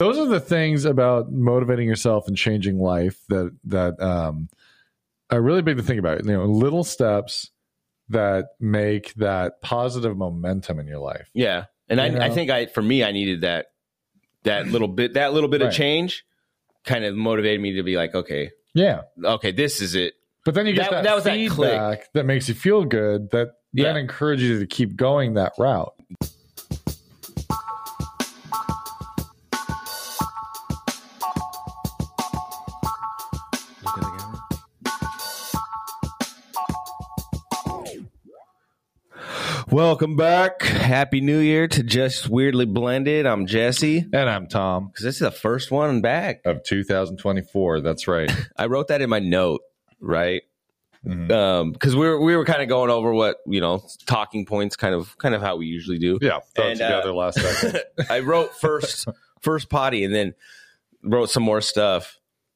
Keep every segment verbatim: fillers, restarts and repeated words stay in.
Those are the things about motivating yourself and changing life that that um, are really big to think about. You know, little steps that make that positive momentum in your life. Yeah, and I, I think I for me I needed that that little bit that little bit right. of change kind of motivated me to be like, okay, yeah, okay, this is it. But then you get that, that, that was feedback that, that makes you feel good that yeah. then encourages you to keep going that route. Welcome back. Happy New Year to Just Weirdly Blended. I'm Jesse. And I'm Tom. Because this is the first one back. Of two thousand twenty-four. That's right. I wrote that in my note, right? Mm-hmm. Um, because we were we were kind of going over what, you know, talking points, kind of kind of how we usually do. Yeah. Throw it together uh, last second. I wrote first first potty and then wrote some more stuff.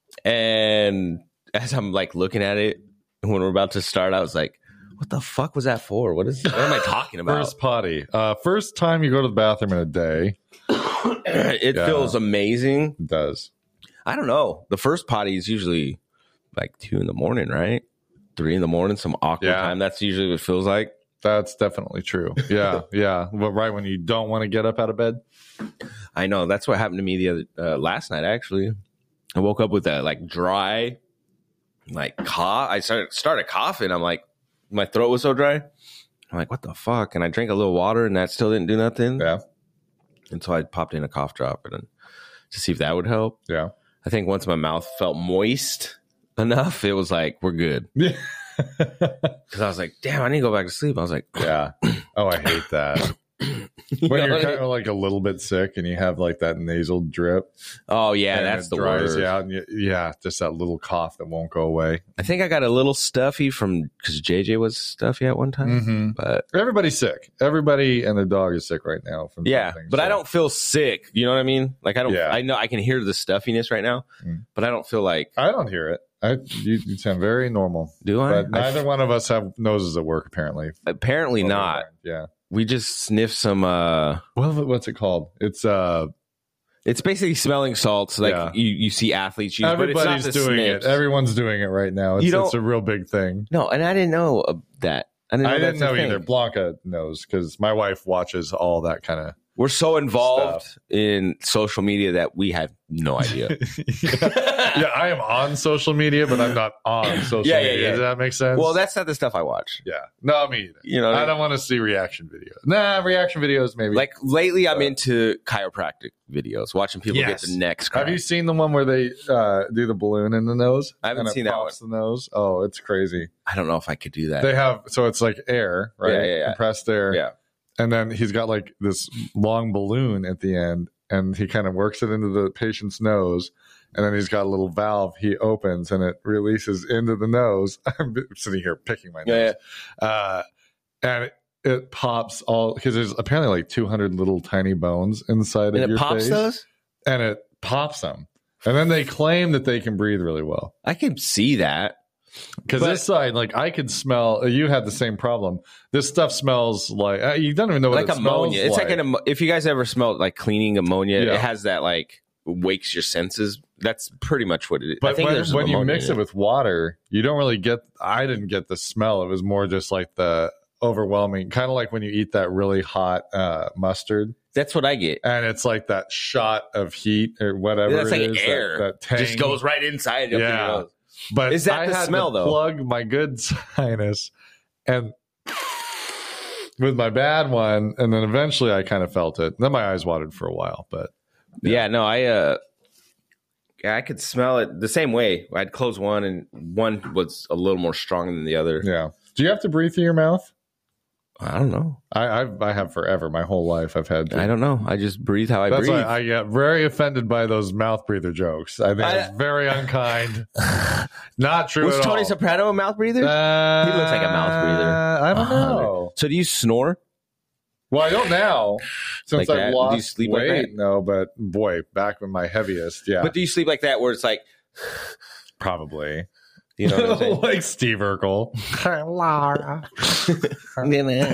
And as I'm like looking at it when we're about to start, I was like, what the fuck was that for? What is? What am I talking about? First potty. Uh, first time you go to the bathroom in a day. It yeah. feels amazing. It does. I don't know. The first potty is usually like two in the morning, right? Three in the morning, some awkward yeah. time. That's usually what it feels like. That's definitely true. Yeah, yeah. But right when you don't want to get up out of bed. I know. That's what happened to me the other uh, last night. Actually, I woke up with a like dry, like cough. I started started coughing. I'm like. My throat was so dry. I'm like, what the fuck? And I drank a little water, and that still didn't do nothing. Yeah. And so I popped in a cough drop and to see if that would help. Yeah. I think once my mouth felt moist enough, it was like, we're good. Yeah. Because I was like, damn, I need to go back to sleep. I was like, yeah. Oh, I hate that. When you're kind of like a little bit sick and you have like that nasal drip. Oh, yeah, that's the worst. Yeah, and you, yeah, just that little cough that won't go away. I think I got a little stuffy from because J J was stuffy at one time. Mm-hmm. But everybody's sick. Everybody and their dog is sick right now. From yeah, but so. I don't feel sick. You know what I mean? Like I don't. Yeah. I know I can hear the stuffiness right now, mm. but I don't feel like I don't hear it. I you, you sound very normal. Do I? But neither I f- one of us have noses at work. Apparently. Apparently oh, not. Yeah. We just sniff some uh what, what's it called? It's uh it's basically smelling salts like yeah. you, you see athletes use. Everybody's but it's not doing sniffs. it. Everyone's doing it right now. It's, it's a real big thing. No, and I didn't know uh, that. I didn't know, I didn't know either. Thing. Blanca knows because my wife watches all that kind of We're so involved stuff. in social media that we have no idea. yeah. yeah, I am on social media, but I'm not on social yeah, media. Yeah, yeah. Does that make sense? Well, that's not the stuff I watch. Yeah. No, me either. You know, I don't want to see reaction videos. Nah, reaction videos maybe. Like lately, I'm into chiropractic videos, watching people yes. get the necks cracked. Have you seen the one where they uh, do the balloon in the nose? I haven't and seen it that pops one. The nose. Oh, it's crazy. I don't know if I could do that. They have so it's like air, right? Yeah, yeah, yeah. Compressed air. Yeah. And then he's got like this long balloon at the end, and he kind of works it into the patient's nose. And then he's got a little valve he opens, and it releases into the nose. I'm sitting here picking my nose. Yeah, yeah. Uh, and it, it pops all, because there's apparently like two hundred little tiny bones inside and of your face. And it pops those? And it pops them. And then they claim that they can breathe really well. I can see that. Because this side, like I could smell. You had the same problem. This stuff smells like uh, you don't even know what like it ammonia. Smells it's like. like an. If you guys ever smelled like cleaning ammonia, yeah. it has that like wakes your senses. That's pretty much what it is. But I think when, when you mix it with water, you don't really get. I didn't get the smell. It was more just like the overwhelming, kind of like when you eat that really hot uh, mustard. That's what I get, and it's like that shot of heat or whatever. Yeah, that's it like is, air. That, that tang. Just goes right inside. Yeah. Your nose. But is that I the had smell to though? Plug my good sinus and with my bad one, and then eventually I kind of felt it. Then my eyes watered for a while, but yeah, yeah no, I uh, yeah, I could smell it the same way. I'd close one, and one was a little more strong than the other. Yeah. Do you have to breathe through your mouth? I don't know. I I've, I have forever. My whole life I've had to. I don't know. I just breathe how I That's breathe. Why I get very offended by those mouth breather jokes. I think I, it's very unkind. Not true Was at Tony all. Soprano a mouth breather? Uh, he looks like a mouth breather. I don't know. So do you snore? Well, I don't now. Since like I've that? lost do you sleep weight. Like that? No, but boy, back when my heaviest, yeah. But do you sleep like that where it's like... Probably. You know what I'm saying? Like Steve Urkel. Laura.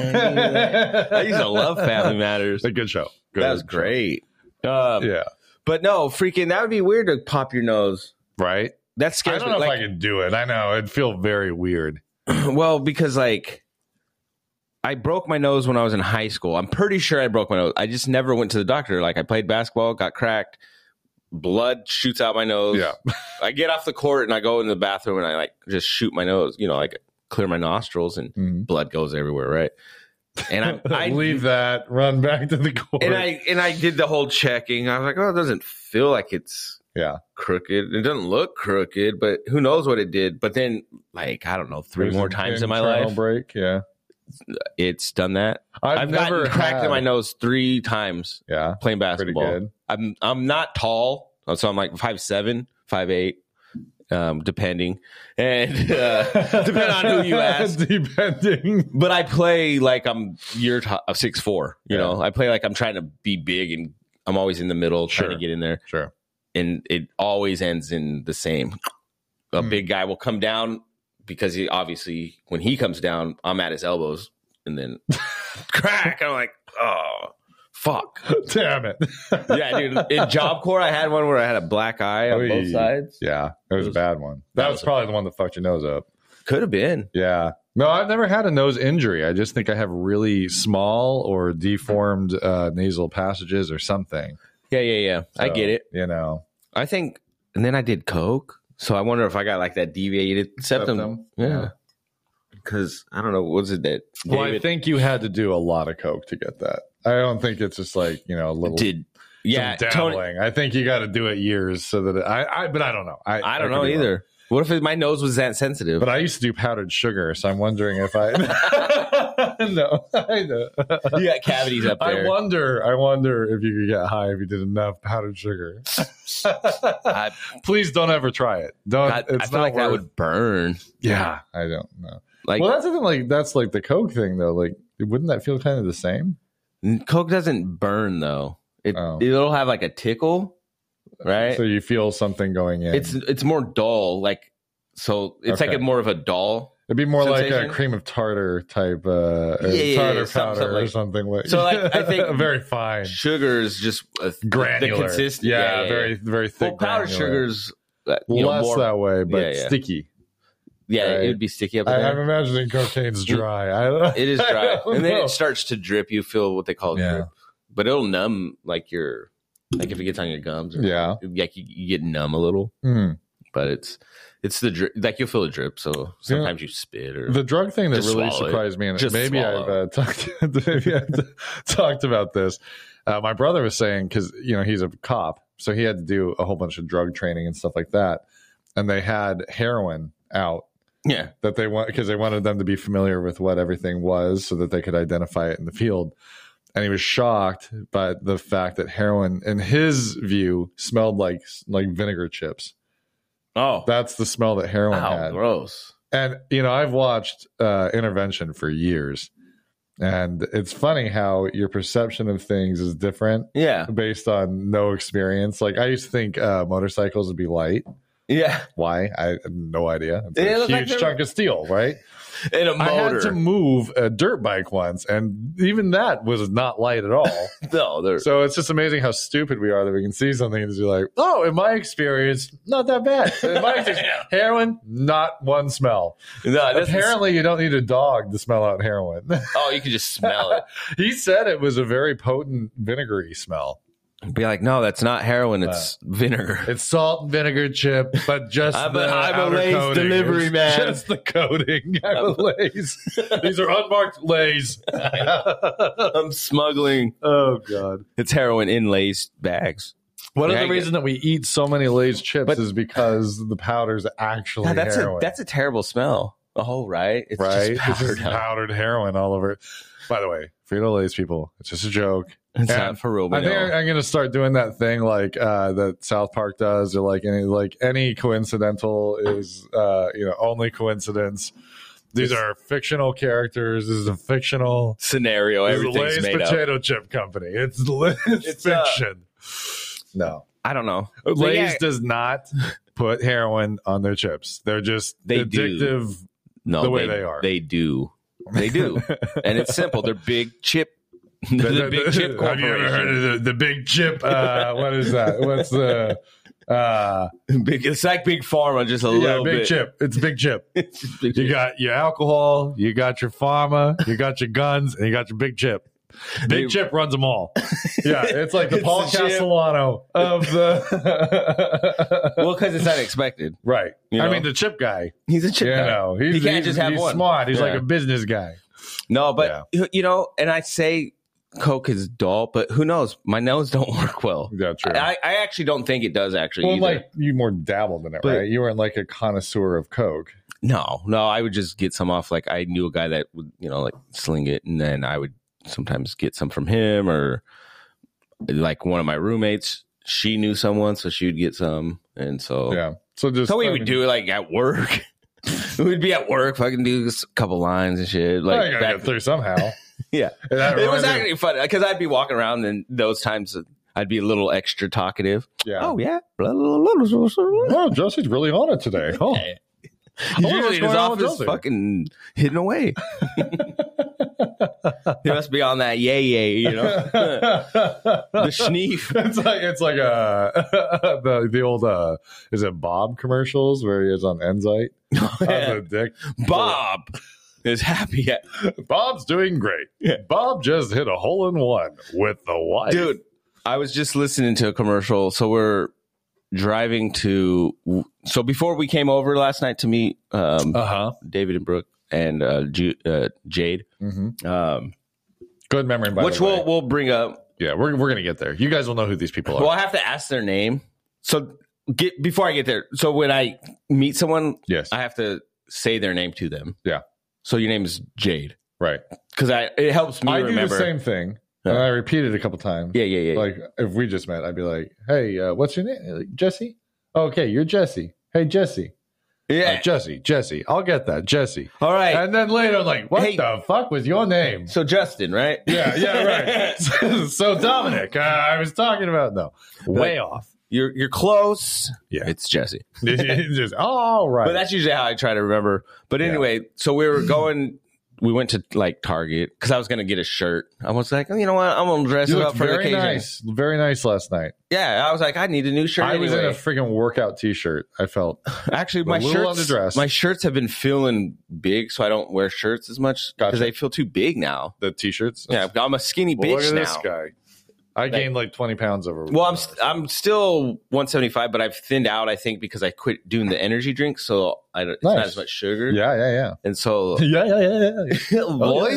I used to love Family Matters. A good show. Good that was show. great. Um, yeah. But no, freaking, that would be weird to pop your nose. Right? That I scares don't me. know Like, if I could do it. I know. It'd feel very weird. well, because like I broke my nose when I was in high school. I'm pretty sure I broke my nose. I just never went to the doctor. Like I played basketball, got cracked, blood shoots out my nose. Yeah. I get off the court and I go in the bathroom and I like just shoot my nose, you know, like clear my nostrils and Mhm. blood goes everywhere, right? And I, I leave that, run back to the court. and I and I did the whole checking. I was like, oh, it doesn't feel like it's yeah. crooked. It doesn't look crooked, but who knows what it did. But then, like, I don't know, three There's more an times in my internal life, break. Yeah. it's done that. I've, I've never gotten cracked had, in my nose three times Yeah. playing Pretty basketball. good. I'm I'm not tall, so I'm like five seven, five eight, um, depending, and uh, depending on who you ask. Depending. But I play like I'm year t- of six four. You Yeah. know, I play like I'm trying to be big, and I'm always in the middle trying Sure. to get in there, Sure. and it always ends in the same. A Hmm. big guy will come down because he obviously when he comes down, I'm at his elbows, and then crack. I'm like, oh fuck. Damn it. Yeah, dude. In Job Corps, I had one where I had a black eye on Oy. both sides. Yeah. It was, It was- a bad one. That, that was, was a- probably the one that fucked your nose up. Could have been. Yeah. No, I've never had a nose injury. I just think I have really small or deformed uh, nasal passages or something. Yeah, yeah, yeah. I So, get it. You know. I think, and then I did coke, so I wonder if I got like that deviated septum. Septum? Yeah, Yeah. because I don't know. What was it that Well, I David think you had to do a lot of coke to get that. I don't think it's just like, you know, a little did? Yeah, some Tony. dabbling. I think you got to do it years so that it, I, I, but I don't know. I, I don't could know be wrong. either. What if it, my nose was that sensitive? But I used to do powdered sugar, so I'm wondering if I. no, I know. You got cavities up I there. wonder. I wonder if you could get high if you did enough powdered sugar. I, Please don't ever try it. Don't. I, it's I not feel like that worth- would burn. Yeah, I don't know. Like Well, that's the thing. Like that's like the Coke thing, though. Like, wouldn't that feel kind of the same? coke doesn't burn though. It Oh. it'll have like a tickle, right? So you feel something going in. it's it's more dull, like so. It's Okay. like a more of a dull. It'd be more like sensation? a cream of tartar type, uh, uh, Yeah, yeah, tartar yeah, something- powder something or like- something like. So, like, I think- very fine, Sugar is just a, granular. The consist- yeah, very, very thick. Well, powdered granular. sugar's uh, you know, less more, that way, but Yeah, yeah. sticky. yeah, right? it would be sticky up I, there. I'm imagining cocaine's dry. I don't, It is I dry, don't and then know. it starts to drip. You feel what they call Yeah. drip, but it'll numb like your like if it gets on your gums. Or Yeah. like you, you get numb a little, Hmm. but it's it's the drip. Like you'll feel a drip. So sometimes you spit or The drug thing that Just really swallow it. surprised me, and Just maybe I've swallow. uh, talked maybe I've t- talked about this. Uh, my brother was saying because you know he's a cop, so he had to do a whole bunch of drug training and stuff like that, and they had heroin out yeah. that they want because they wanted them to be familiar with what everything was, so that they could identify it in the field. And he was shocked by the fact that heroin, in his view, smelled like like vinegar chips. Oh, That's the smell that heroin wow, had. gross. And you know, I've watched uh, Intervention for years, and it's funny how your perception of things is different Yeah, based on no experience. Like I used to think uh, motorcycles would be light. yeah. Why? I have no idea. It's They a look like huge they're- chunk of steel, right? And a I had to motor. move a dirt bike once, and even that was not light at all. No, they're So it's just amazing how stupid we are that we can see something and just be like, "Oh, in my experience, not that bad." In my experience, heroin, not one smell. no. That's, Apparently, you don't need a dog to smell out heroin. oh, you can just smell it. He said it was a very potent vinegary smell. Be like, no, that's not heroin. It's vinegar. It's salt and vinegar chip, but just I'm the a- I'm a outer Lay's coating. delivery It's man. Just the coating. I'm a Lay's. These are unmarked Lay's. I'm smuggling. Oh God. It's heroin in Lay's bags. One Yeah, of I the reasons that we eat so many Lay's chips But- is because the powder's actually Yeah, that's heroin. a that's a terrible smell. Oh, right. It's right? just It's powdered. just powdered heroin all over. By the way, Frito Lay's people, it's just a joke. It's And not for real. I But think no. I'm going to start doing that thing like uh, that South Park does, or like any like any coincidental is uh, you know only coincidence. These It's- are fictional characters. This is a fictional Scenario. this is Everything's Lay's made up. potato chip company. It's, it's, It's, uh, fiction. no, I don't know. Lay's yeah. does not put heroin on their chips. They're just They do. addictive. No, the way they are. They do. They do. And it's simple. They're big chip the, the big chip Have you ever heard of the, the big chip? Uh, what is that? What's the uh, big? It's like Big Pharma, just a yeah, little big bit. chip. It's big chip. It's big You chip. got your alcohol, you got your pharma, you got your guns, and you got your big chip. Big They- chip runs them all. Yeah, it's like the It's Paul the chip. Castellano of the. Well, because it's unexpected. right. You I know? mean, the chip guy. He's a chip You guy. know, he's, He can't he's- just have he's one. smart. He's Yeah. like a business guy. No, but you know, and I say Coke is dull, but who knows? My nose don't work well. Yeah, true. I, I actually don't think it does. Actually, well, either. like you more dabbled in it, But- right? You weren't like a connoisseur of Coke. no, no, I would just get some off. Like I knew a guy that would, you know, like sling it, and then I would sometimes get some from him, or like one of my roommates. She knew someone, so she would get some, and so Yeah. So just so we I would mean, do it like at work. We'd be at work, fucking do a couple lines and shit. Well, Like you gotta back, get through somehow. yeah. And that It was reminds me- actually fun because I'd be walking around, and those times I'd be a little extra talkative. yeah. Oh yeah, blah, blah, blah, blah, blah, blah. Oh, Jesse's really on it today. Oh, He's wonder usually what's in his going on with office, Jesse. fucking hidden away. He must be on that yay yay, you know, the schneef. It's like it's like uh the the old uh is it Bob commercials where he is on Enzyte Yeah. on the dick. Bob is happy, at, Bob's doing great. Bob just hit a hole in one with the wife. dude. I was just listening to a commercial, so we're driving to. So before we came over last night to meet um, Uh huh. David and Brooke and uh, Ju- uh, Jade, Mm-hmm. um, Good memory, by which the way. we'll we'll bring up. yeah, we're we're gonna get there. You guys will know who these people are. Well, I have to ask their name. So get before I get there. So when I meet someone, yes. I have to say their name to them. Yeah. So your name is Jade, right. because I it helps me I remember. do the same thing, Yeah. and I repeat it a couple times. Yeah, yeah, yeah. Like if we just met, I'd be like, "Hey, uh, what's your name? Like, Jesse? Oh, okay, you're Jesse. Hey, Jesse. yeah. Uh, Jesse. Jesse. I'll get that, Jesse." All right. And then later, I'm like, "What Hey. the fuck was your name?" So Justin, right? Yeah, yeah, right. So Dominic, uh, I was talking about no, way off. You're you're close. Yeah. It's Jesse. Just all right. But that's usually how I try to remember. But Yeah. anyway, so we were going. We went to like Target because I was gonna get a shirt. I was like, oh, you know what? I'm gonna dress you it up looked for the very occasion. nice, very nice last night. Yeah, I was like, I need a new shirt. I was in anyway. a freaking workout T-shirt. I felt Actually, a my little shirts, underdressed. my shirts have been feeling big, so I don't wear shirts as much because Gotcha. they feel too big now. the T-shirts. Yeah, I'm a skinny Well, look bitch at now. this guy. I gained like twenty pounds over. Well, I'm st- I'm still one seventy-five, but I've thinned out. I think because I quit doing the energy drink, so I don't, it's not Nice. as much sugar. yeah, yeah, And so, yeah, yeah, yeah, yeah. boy,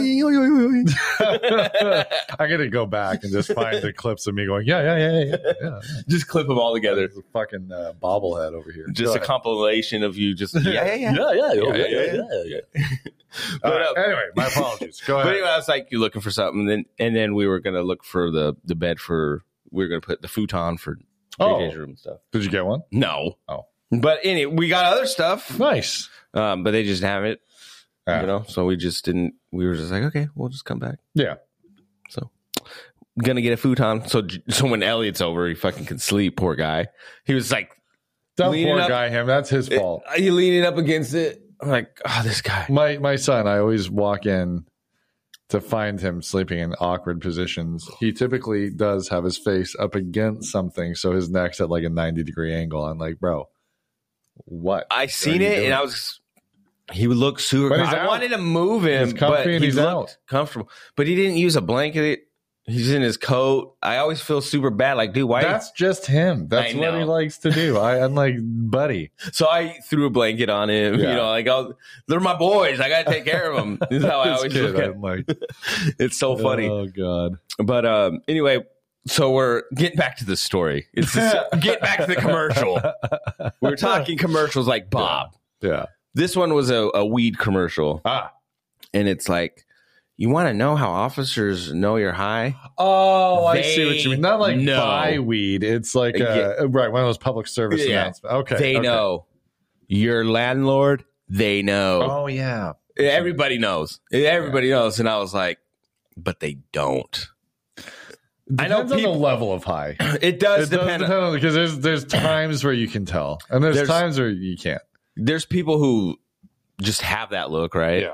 I got to go back and just find the clips of me going, yeah, yeah, yeah, yeah, yeah. just clip them all together. There's a fucking uh, bobblehead over here. Just Go a ahead. compilation of you. Just yeah, yeah, yeah. yeah, yeah, Yeah, yeah, yeah, yeah, yeah, yeah. But, All right, uh, anyway, my apologies. Go But ahead. anyway, I was like, "You looking for something?" And then and then we were gonna look for the the bed for. We were gonna put the futon for Oh. J J's room and stuff. Did you get one? No. Oh. But anyway, we got other stuff. Nice. Um, but they just have it. Yeah. You know, so we just didn't. We were just like, okay, we'll just come back. Yeah. So, gonna get a futon. So, so when Elliot's over, he fucking can sleep. Poor guy. He was like, That Leaning poor up- guy, him. That's his fault. "Are you leaning up against it?" I'm like, oh, this guy. My my son, I always walk in to find him sleeping in awkward positions. He typically does have his face up against something, so his neck's at like a ninety degree angle. I'm like, bro, what? I seen you it, doing? and I was. He would look super. But he's I out. wanted to move him, He's comfy but and he he's looked out. comfortable. But he didn't use a blanket. He's in his coat. I always feel super bad. Like, dude, why? That's just him. That's I what he know. likes to do. I, I'm like, buddy. So I threw a blanket on him. Yeah. You know, like, oh, they're my boys. I got to take care of them. This is how I This always kid, look at it. I'm like, It's so funny. oh god. But um, anyway, so we're getting back to the story. It's get back to the commercial. We're talking commercials like Bob. Yeah. This one was a, a weed commercial, Ah. and it's like, you want to know how officers know you're high? Oh, I They see what you mean. Not like know. buy weed. It's like uh, right one of those public service Yeah. announcements. Okay. They okay. know. Your landlord, they know. Oh yeah. Everybody knows. Everybody knows. And I was like, but they don't. I know Depends on people- the level of high. It does It does depend. depend on because there's there's times where you can tell, and there's, There's- times where you can't. There's people who just have that look, right?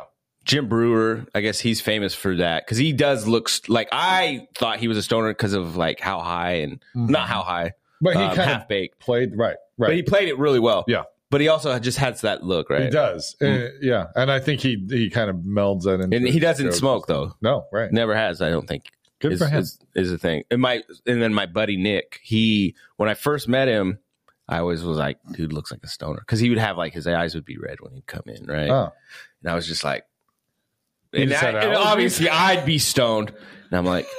Jim Brewer, I guess he's famous for that because he does look st- like I thought he was a stoner because of like how high and mm-hmm. not how high, but he um, kind half of baked played right, right. But he played it really well. Yeah, but he also just has that look, right? He does, mm-hmm. uh, yeah. And I think he he kind of melds that in. And he doesn't smoke though. No, right? Never has. I don't think. Good is, for him. Is, is a thing. And my and then my buddy Nick, he when I first met him. I always was like, dude looks like a stoner. Because he would have like his eyes would be red when he'd come in, right? Oh. And I was just like, and, I, and obviously I'd be stoned. And I'm like,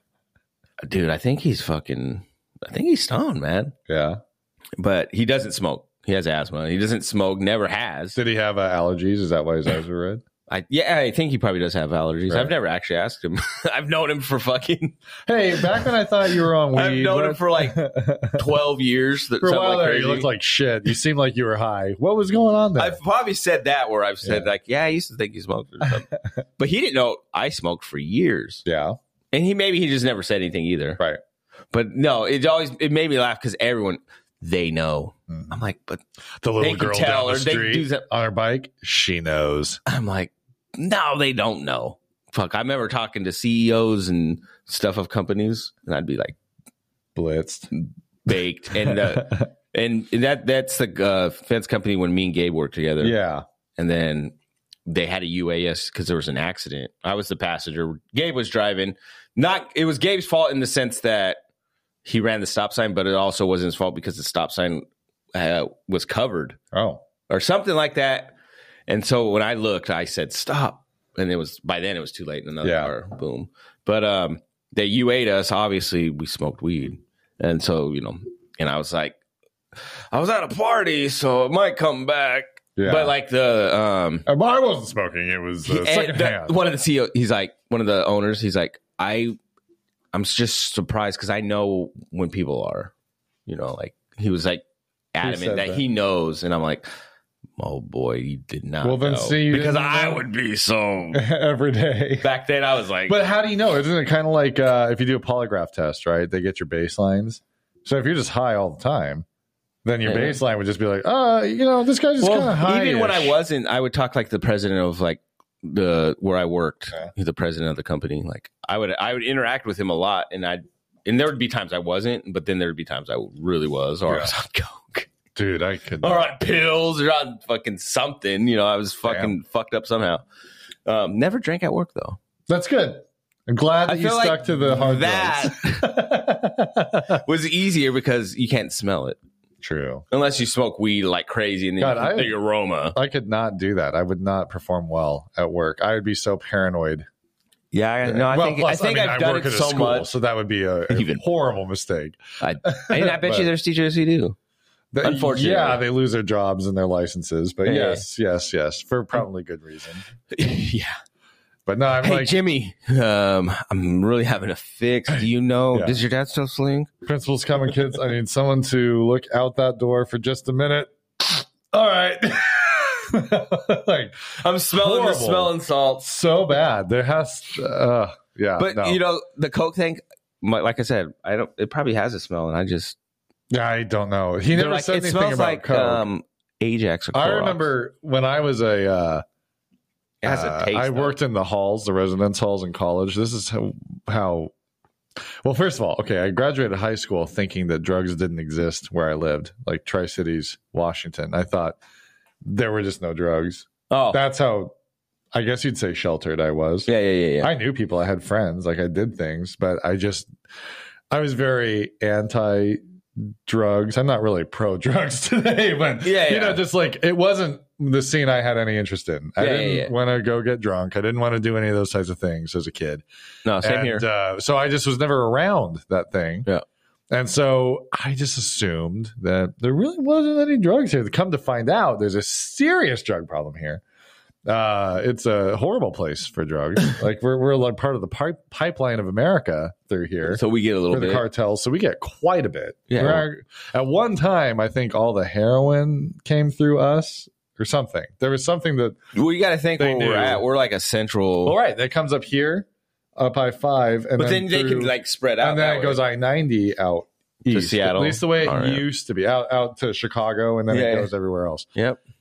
dude, I think he's fucking, I think he's stoned, man. Yeah. But he doesn't smoke. He has asthma. He doesn't smoke, never has. Did he have uh, allergies? Is that why his eyes were red? I, yeah, I think he probably does have allergies. Right. I've never actually asked him. I've known him for fucking. Hey, back when I thought you were on weed, I've known what? him for like twelve years. That for a while like there, you looked like shit. You seemed like you were high. What was going on there? I've probably said that where I've said yeah. like, yeah, I used to think he smoked or something, but he didn't know I smoked for years. Yeah, and he maybe he just never said anything either. Right, but no, it always it made me laugh because everyone. They know. Mm. I'm like, but the little girl down the street that, on her bike, she knows. I'm like, no, they don't know. Fuck, I remember talking to C E Os and stuff of companies, and I'd be like, blitzed, baked, and uh, and that that's the uh, fence company when me and Gabe worked together. Yeah, and then they had a U A S because there was an accident. I was the passenger. Gabe was driving. Not it was Gabe's fault in the sense that. He ran the stop sign, but it also wasn't his fault because the stop sign uh, was covered. Oh. Or something like that. And so when I looked, I said, stop. And it was, by then it was too late in another yeah. car. Boom. But um, they U A'd us. Obviously, we smoked weed. And so, you know, and I was like, I was at a party, so it might come back. Yeah. But like the. Um, uh, but I wasn't smoking. It was uh, secondhand. One of the C E Os, he's like, one of the owners, he's like, I. I'm just surprised because I know when people are, you know, like he was like adamant that, that he knows, and I'm like, oh boy, he did not. Well, then know. see, because I know. Would be so every day. Back then, I was like, but how do you know? Isn't it kind of like uh, if you do a polygraph test, right? They get your baselines. So if you're just high all the time, then your yeah. baseline would just be like, oh, you know, this guy's just well, kind of high. Even when I wasn't, I would talk like the president of like. The where I worked, okay. He's the president of the company. Like I would, I would interact with him a lot, and I, and there would be times I wasn't, but then there would be times I really was, or yeah. I was on coke, dude. I could, or on pills, or on fucking something. You know, I was fucking Damn. fucked up somehow. Um, never drank at work though. That's good. I'm glad that I you feel stuck like to the hard that was easier because you can't smell it. True. Unless you smoke weed like crazy and then God, you I, the aroma. I could not do that. I would not perform well at work. I would be so paranoid. Yeah, I, no, I well, think, plus, I think I mean, I've I done work it at a so school, much. So that would be a, a Even, horrible mistake. I, I, mean, I bet but, you there's teachers who do. The, Unfortunately. Yeah, they lose their jobs and their licenses. But yeah. yes, yes, yes. For probably good reason. Yeah. But no, I'm hey, like, Jimmy, um, I'm really having a fix. Do you know, yeah. does your dad still sling? Principal's coming, kids. I need someone to look out that door for just a minute. All right. like, I'm smelling horrible. the smelling salt. So bad. There has, uh, yeah. But, no. you know, the Coke thing, like I said, I don't, it probably has a smell, and I just. Yeah, I don't know. He never like, said it anything smells about like, Coke. Um, Ajax or Clorox. I remember when I was a, uh, It has a taste, uh, I worked in the halls, the residence halls in college. This is how, how, well, first of all, okay, I graduated high school thinking that drugs didn't exist where I lived, like Tri-Cities, Washington. I thought there were just no drugs. Oh. That's how, I guess you'd say sheltered I was. Yeah, yeah, yeah, yeah. I knew people. I had friends. Like I did things, but I just, I was very anti drugs. I'm not really pro drugs today, but yeah, yeah. you know, just like it wasn't the scene I had any interest in. I yeah, didn't yeah, yeah. want to go get drunk. I didn't want to do any of those types of things as a kid. No, same and, here. Uh, so I just was never around that thing. Yeah. And so I just assumed that there really wasn't any drugs here. Come to find out, there's a serious drug problem here. Uh, it's a horrible place for drugs. Like we're we're like part of the pi- pipeline of America through here. So we get a little for bit the cartels. So we get quite a bit. Yeah. Well, at one time, I think all the heroin came through us or something. There was something that. Well, you got to think where knew. we're at. We're like a central. All right, that comes up here, up I five, and but then, then they through, can like spread out, and then it way. goes I ninety out east, to Seattle. At least the way it right. used to be, out out to Chicago, and then yeah, it yeah. goes everywhere else. Yep.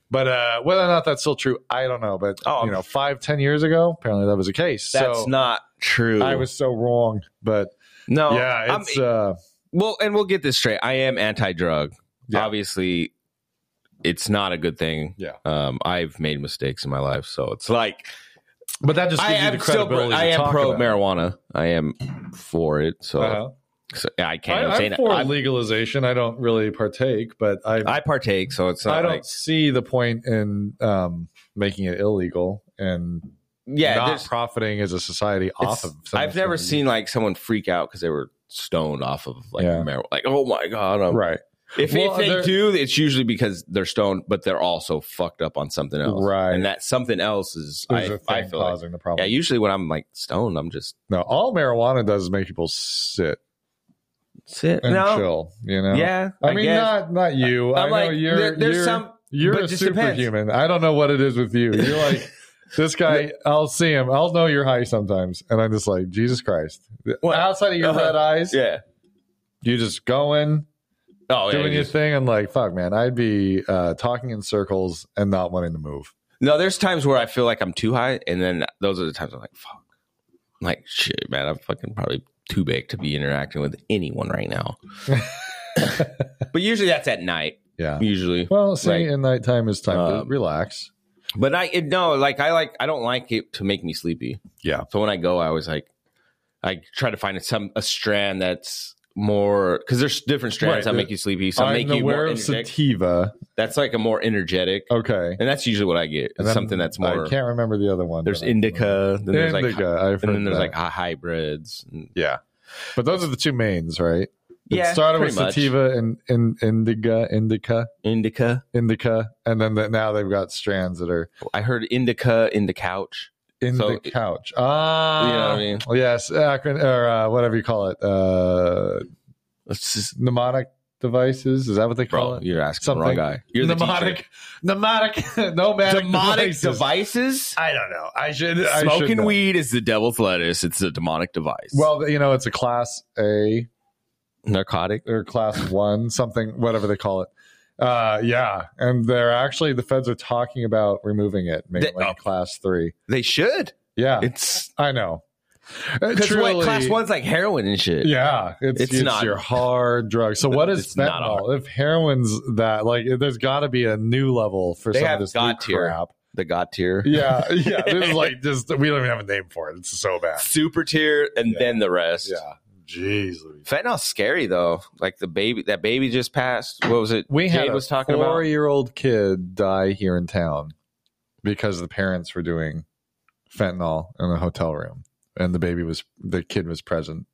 But uh, whether or not that's still true, I don't know. But Oh, you know, five, ten years ago, apparently that was the case. That's so not true. I was so wrong. But no, yeah, it's uh, well, and we'll get this straight. I am anti-drug. Yeah. Obviously, it's not a good thing. Yeah. Um, I've made mistakes in my life, so it's like. But that just gives I you am the still. credibility. I to am talk pro about. marijuana. I am for it. So, Uh-huh. so yeah, I can't. I, say I'm for I, legalization. I don't really partake, but I I partake, so it's not I don't like see the point in um, making it illegal and yeah. not there's- profiting as a society off it's- of. something I've never so seen like someone freak out because they were stoned off of like Yeah. marijuana. Like, oh my god, I'm, right, If, Well, if they they're- do, it's usually because they're stoned, but they're also fucked up on something else. Right. And that something else is, There's I, a thing I feel like, causing the yeah, problem. usually when I'm like stoned, I'm just no, all marijuana does is make people sit sit. and No. chill. You know, Yeah. I, mean, guess. not not you. I'm I know like, you're there- there's you're, some, you're but a it just depends. superhuman. I don't know what it is with you. You're like this guy. I'll see him. I'll know you're high sometimes, and I'm just like Jesus Christ. What? Outside of your Uh-huh. red eyes, Yeah. you just going. Oh, yeah. doing your just- thing. I'm like, fuck, man, I'd be uh, talking in circles and not wanting to move. No, there's times where I feel like I'm too high, and then those are the times I'm like, fuck. I'm like, shit, man, I'm fucking probably too big to be interacting with anyone right now. But usually that's at night. Yeah. Usually. Well, see, Like, in nighttime is time to um, relax. But I it, no, like I like I don't like it to make me sleepy. Yeah. So when I go, I always like I try to find some a strand that's more because there's different strands Right, that the- make you sleepy. Some I'm make you aware more of energetic. sativa. That's like a more energetic, Okay. and that's usually what I get. And It's then something that's more. I can't remember the other one. There's but I- indica. Then there's like Indica. I've and then heard there's that. like hy- hybrids. And, yeah. But those are the two mains, right? It Yeah, started with pretty much. sativa and, and indica, indica, indica. indica, and then the, now they've got strands that are I heard indica in the couch. in So- the couch. Ah, You know what I mean? Yes, acron- or uh, whatever you call it. Uh, Let's just, mnemonic devices. Is that what they call bro, it? you're asking Something. the wrong guy. You're the mnemonic, teacher. mnemonic, nomadic Demonic devices. devices. I don't know. I should I should Smoking know. weed is the devil's lettuce. It's a demonic device. Well, you know, it's a class A narcotic. or class one, something, whatever they call it. Uh, yeah, and they're actually the feds are talking about removing it, maybe They- like oh. class three. They should. Yeah, It's I know. Uh, because truly- class one's like heroin and shit. Yeah, it's, It's it's, not- your hard drug. So what is It's not fentanyl? If heroin's that, like, there's got to be a new level for They some have of this new God tier. crap. The God tier. Yeah, yeah. This is like just we don't even have a name for it. It's so bad. Super tier, and Yeah. then the rest. Yeah, jeez. Louise. Fentanyl's scary though. Like the baby, that baby just passed. What was it? We had Jade a was talking about. four-year-old kid die here in town because the parents were doing fentanyl in a hotel room, and the baby was the kid was present.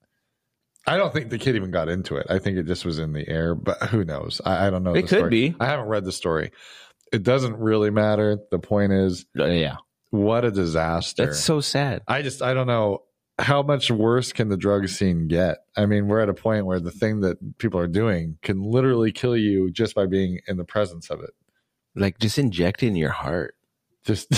I don't think the kid even got into it. I think it just was in the air, but who knows? I, I don't know. It the could story. be. I haven't read the story. It doesn't really matter. The point is, Uh, yeah, what a disaster. that's so sad. I just I don't know how much worse can the drug scene get. I mean, we're at a point where the thing that people are doing can literally kill you just by being in the presence of it. Like just inject it in your heart. Just,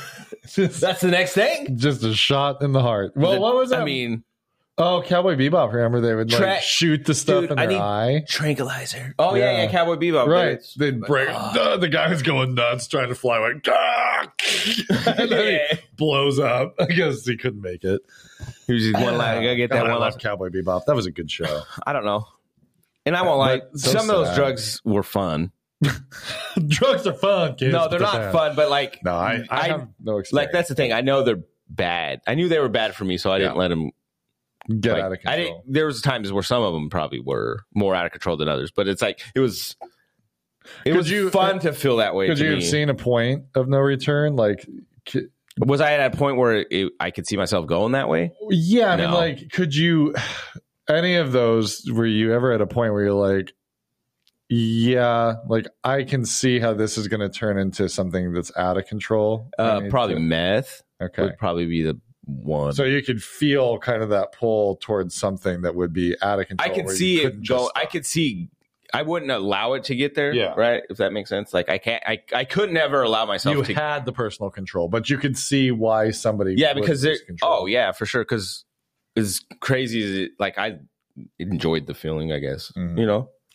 just, That's the next thing. just a shot in the heart. Well, The- what was that? I mean, oh, Cowboy Bebop. Remember they would like Tra- shoot the stuff Dude, in I their need- eye. tranquilizer. Oh yeah, Yeah. yeah, Cowboy Bebop. Right, It's- they'd break. Ugh. Duh, the guy was going nuts trying to fly away. Gah! And then he blows up. I guess he couldn't make it. He was just one line. I gotta get that God, I one love last. Cowboy Bebop. That was a good show. I don't know. And I won't lie. But so Some of those sad. drugs were fun. Drugs are fun, kids. No, they're but not fun. But like, No, I, I, I- have no experience. like that's the thing. I know they're bad. I knew they were bad for me, so I didn't Yeah. let them get like, out of I control. didn't. There was times where some of them probably were more out of control than others, but it's like it was. It Could was you- fun to feel that way. Could to you me. have seen a point of no return? Like, ki- Was I at a point where it, I could see myself going that way? yeah, I mean, No. like, could you? Any of those? Were you ever at a point where you're like, yeah, like I can see how this is going to turn into something that's out of control? I Uh, mean, probably to- meth okay. would probably be the one. So you could feel kind of that pull towards something that would be out of I control. could where you see it couldn't just go. I stop. could see. I wouldn't allow it to get there. Yeah. Right. If that makes sense. Like I can't. I I could never allow myself You to. had the personal control, but you could see why somebody. yeah, would because lose they're. control. Oh yeah, for sure. Because as crazy as it, like I enjoyed the feeling. I guess Mhm. you know.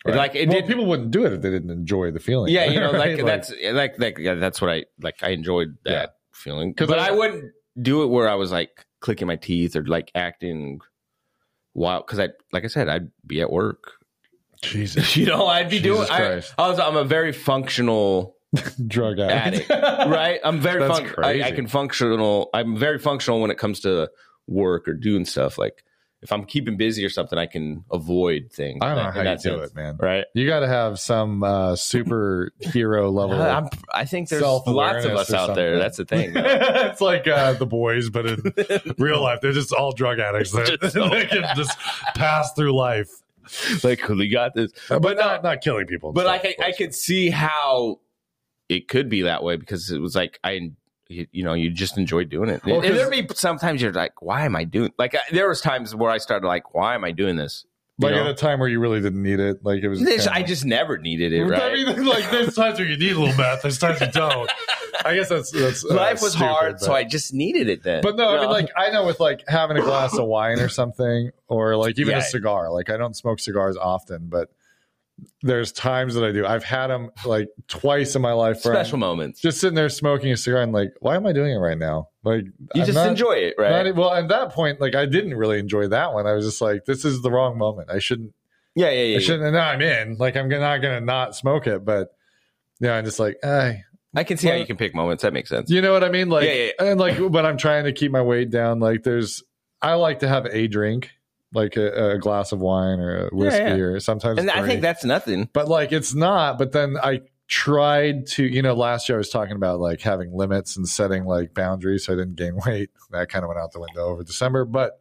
Right. Like it well, did. people wouldn't do it if they didn't enjoy the feeling. Yeah, you know, like, right? that's like like yeah, that's what I like. I enjoyed that Yeah. feeling, 'Cause but I- I wouldn't do it where I was like clicking my teeth or like acting wild. Because I, like I said, I'd be at work. Jesus, You know, I'd be Jesus doing. I, Christ. I was. I'm a very functional drug addict, addict, right? I'm very. That's Fun- I, crazy. I can functional. I'm very functional when it comes to work or doing stuff. Like if I'm keeping busy or something, I can avoid things. I don't know in how you that do sense, it, man. right? You got to have some uh, superhero level. Uh, I'm, I think there's Self-awareness lots of us or out there. something. That's the thing. It's like uh, the boys, but in real life, they're just all drug addicts. That Just so they can just pass through life, Like we got this, but, but no, not not killing people. and but stuff, like I, of I course. could see how it could be that way because it was like I, you, you know, you just enjoy doing it. Well, and 'cause- there'd be sometimes you're like, why am I doing? Like I, there was times where I started like, why am I doing this? You like know? at a time where you really didn't need it. Like it was. This- kinda- I just never needed it. I Right? mean, like there's times where you need a little meth. There's times you don't. I guess that's that's uh, Life was stupid, hard, but- so I just needed it then. But no, I You mean, know? like I know with like having a glass of wine or something, or like even Yeah. a cigar. Like I don't smoke cigars often, but there's times that I do. I've had them like twice in my life. Where special I'm moments. just sitting there smoking a cigar and like, why am I doing it right now? Like You I'm just not- enjoy it, right? not- well, at that point, like I didn't really enjoy that one. I was just like, this is the wrong moment. I shouldn't. yeah, yeah, yeah. I yeah. shouldn't. And now I'm in. Like I'm not gonna not smoke it, but yeah, I'm just like, I. I can see how Well- you can pick moments. That makes sense. You know what I mean? Like, Yeah, yeah, and like when I'm trying to keep my weight down, like there's, I like to have a drink, like a, a glass of wine or a whiskey yeah. or sometimes. And I three. think that's nothing. but like it's not. But then I tried to, you know, last year I was talking about like having limits and setting like boundaries so I didn't gain weight. That kind of went out the window over December. But,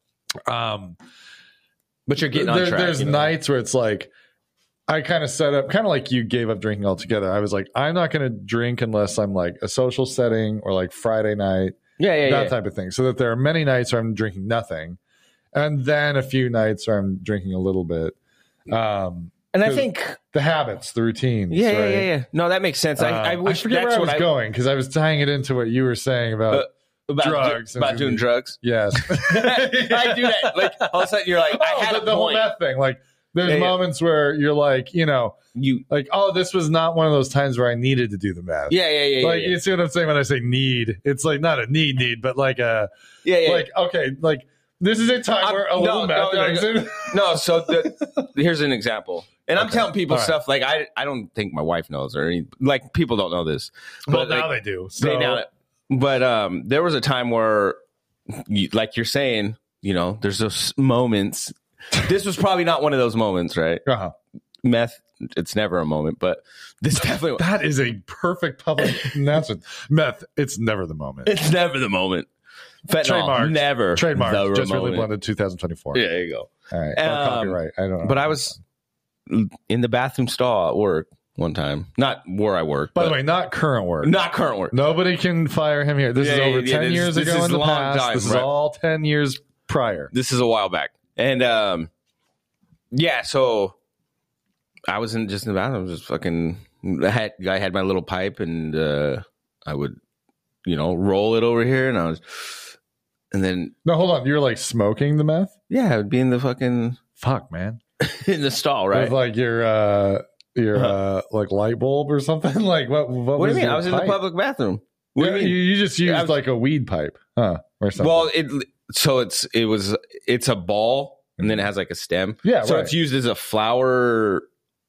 um, But you're getting on there- track. there's you know? nights where it's like I kind of set up kind of like you gave up drinking altogether. I was like, I'm not going to drink unless I'm like a social setting or like Friday night, Yeah, yeah, that yeah. type of thing. So that there are many nights where I'm drinking nothing, and then a few nights where I'm drinking a little bit. Um, And I 'cause think, the habits, the routines. yeah, yeah, right? yeah, yeah. No, that makes sense. I, Um, I wish forget that's where I what was I going because I was tying it into what you were saying about Uh, about drugs do- about and- doing drugs. yes. I do that. Like all of a sudden, you're like, I Oh, had the, a the whole point. meth thing. Like there's Yeah, yeah. moments where you're like, you know, You, like, oh, this was not one of those times where I needed to do the meth. yeah, yeah, yeah, Like yeah, you see what I'm saying when I say need? It's like not a need need, but like a yeah, yeah. like okay, like this is a time I'm- where a no, little no, meth no, makes it. No, so the, here's an example, and I'm Okay. telling people All right. stuff like I, I don't think my wife knows or any, like people don't know this. Well, But, now like, they do. they So know it. But um, there was a time where, you, like you're saying, you know, there's those moments. This was probably not one of those moments, right? uh-huh. Meth, it's never a moment, but this definitely. that is a perfect public announcement. Meth, it's never the moment. It's never the moment. Fentanyl, Trademarked. never. Trademark, the just really moment. blended twenty twenty-four. Yeah, there you go. All right. Or Um, copyright. I don't know. But I was in the bathroom stall at work one time. Not where I work. By but the way, not current work. not current work. Nobody can fire him here. This Yeah, is over yeah, ten this- years this ago is in the a long past. time, this is right. all ten years prior. This is a while back. And um, yeah, so I was in just in the bathroom, just fucking. I had I had my little pipe, and uh, I would, you know, roll it over here, and I was, and then No, hold on. You're like smoking the meth? yeah, I would be in the fucking Fuck, man. in the stall, right? With like your uh your Uh-huh. uh like light bulb or something? Like what what, what do was you mean? your I was in the pipe? public bathroom. What Yeah, do you you, mean? you just used I was- like a weed pipe, huh? Or something. Well, it so it's it was it's a ball, and then it has like a stem. Yeah, so right. it's used as a flower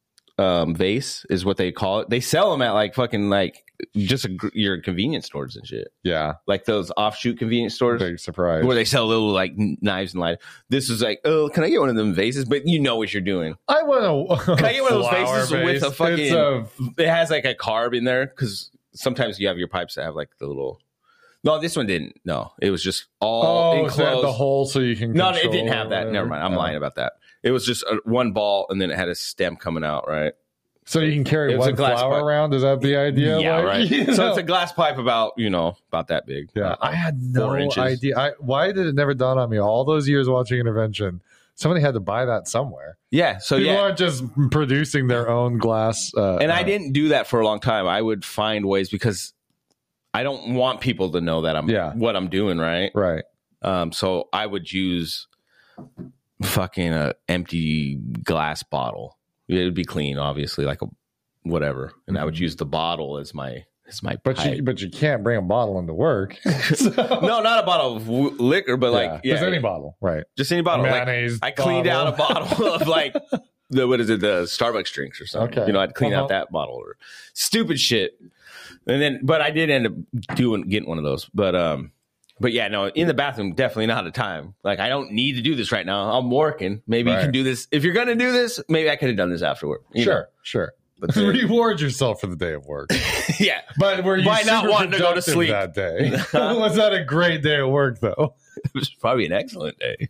um vase is what they call it. They sell them at like fucking like just a, gr- your convenience stores and shit, yeah, like those offshoot convenience stores big surprise. where they sell little like n- knives and light. This is like, oh, can I get one of them vases? But you know what you're doing. I want to. Can I get one of those vases with a fucking? It's a, It has like a carb in there because sometimes you have your pipes that have like the little. No, this one didn't. No, it was just all oh, enclosed. so it had the hole so you can. No, it control didn't have that. whatever. Never mind. I'm Oh. lying about that. It was just a, one ball, and then it had a stem coming out. Right. So you can carry It was a one glass flower pipe. around. Is that the idea? Yeah. Like, Right. you So know? it's a glass pipe about you know about that big. Yeah, Uh, I had four no inches. idea. I, why did it never dawn on me all those years watching Intervention? Somebody had to buy that somewhere. Yeah. So People yeah. aren't just producing their own glass. Uh, And I uh, didn't do that for a long time. I would find ways because I don't want people to know that I'm Yeah. what I'm doing. Right. Right. Um. So I would use fucking a empty glass bottle. It'd be clean, obviously, like a whatever, and mm-hmm. I would use the bottle as my as my. But pipe. you but you can't bring a bottle into work. So. No, not a bottle of w- liquor, but like yeah, yeah, just any yeah. bottle, right? Just any bottle. Mayonnaise. Like, I cleaned bottle. out a bottle of like the what is it, the Starbucks drinks or something. Okay. You know, I'd clean uh-huh. out that bottle or stupid shit. And then, but I did end up doing getting one of those. But um, but yeah, no, in the bathroom, definitely not a time. Like, I don't need to do this right now. I'm working. Maybe right. you can do this if you're gonna do this. Maybe I could have done this afterward. You Sure, know? sure. But then, reward yourself for the day of work. yeah, but were you by not super wanting to go to productive sleep that day? Was that a great day at work though? It was probably an excellent day.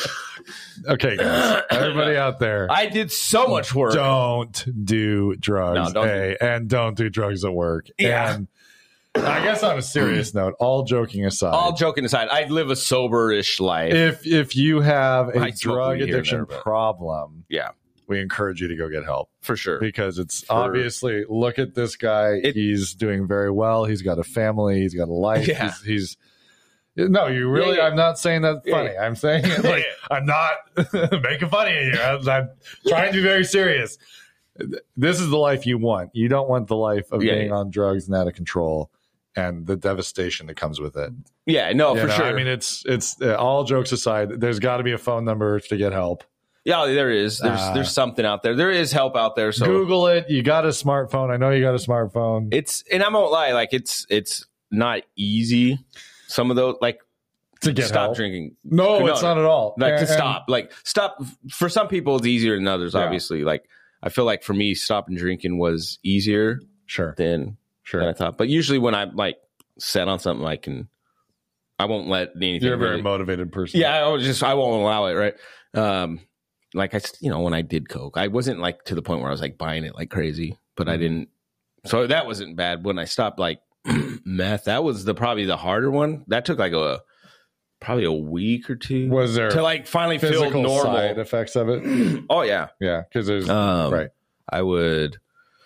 Okay, guys, everybody out there, I did so much work. Don't do drugs, No, don't A, and don't do drugs at work. Yeah. And I guess on a serious note, all joking aside, All joking aside, I live a sober-ish life. if if you have a I smoke drug weed here and addiction there, but- problem, yeah, we encourage you to go get help for sure. because it's For- obviously look at this guy. It- he's doing very well. He's got a family. He's got a life. Yeah. He's, he's no, you really. Yeah, yeah. I'm not saying that Yeah, funny. yeah. I'm saying it like I'm not making fun of you. I'm, I'm trying to be very serious. This is the life you want. You don't want the life of Yeah, being yeah. on drugs and out of control and the devastation that comes with it. Yeah, no, You for know, sure. I mean, it's it's uh, all jokes aside. There's got to be a phone number to get help. yeah, there is. There's Uh, there's something out there. There is help out there. So Google it. You got a smartphone. I know you got a smartphone. it's, and I won't lie, like it's it's not easy. Some of those, like to get stop help. drinking. No, No, it's not at all. Like And- to stop, like stop. For some people, it's easier than others. Yeah. Obviously, like I feel like for me, stopping drinking was easier and- sure, than sure. than I thought. But usually, when I'm like set on something, I can, I won't let anything. You're a very really- motivated person. Yeah, I was just I won't allow it, right? Um, like I, you know, when I did coke, I wasn't like to the point where I was like buying it like crazy, but I didn't. So that wasn't bad. When I stopped like meth, that was the probably the harder one. That took like a probably a week or two Was there to like finally feel physical normal. side effects of it? Oh yeah, Yeah, because there's um, right. I would.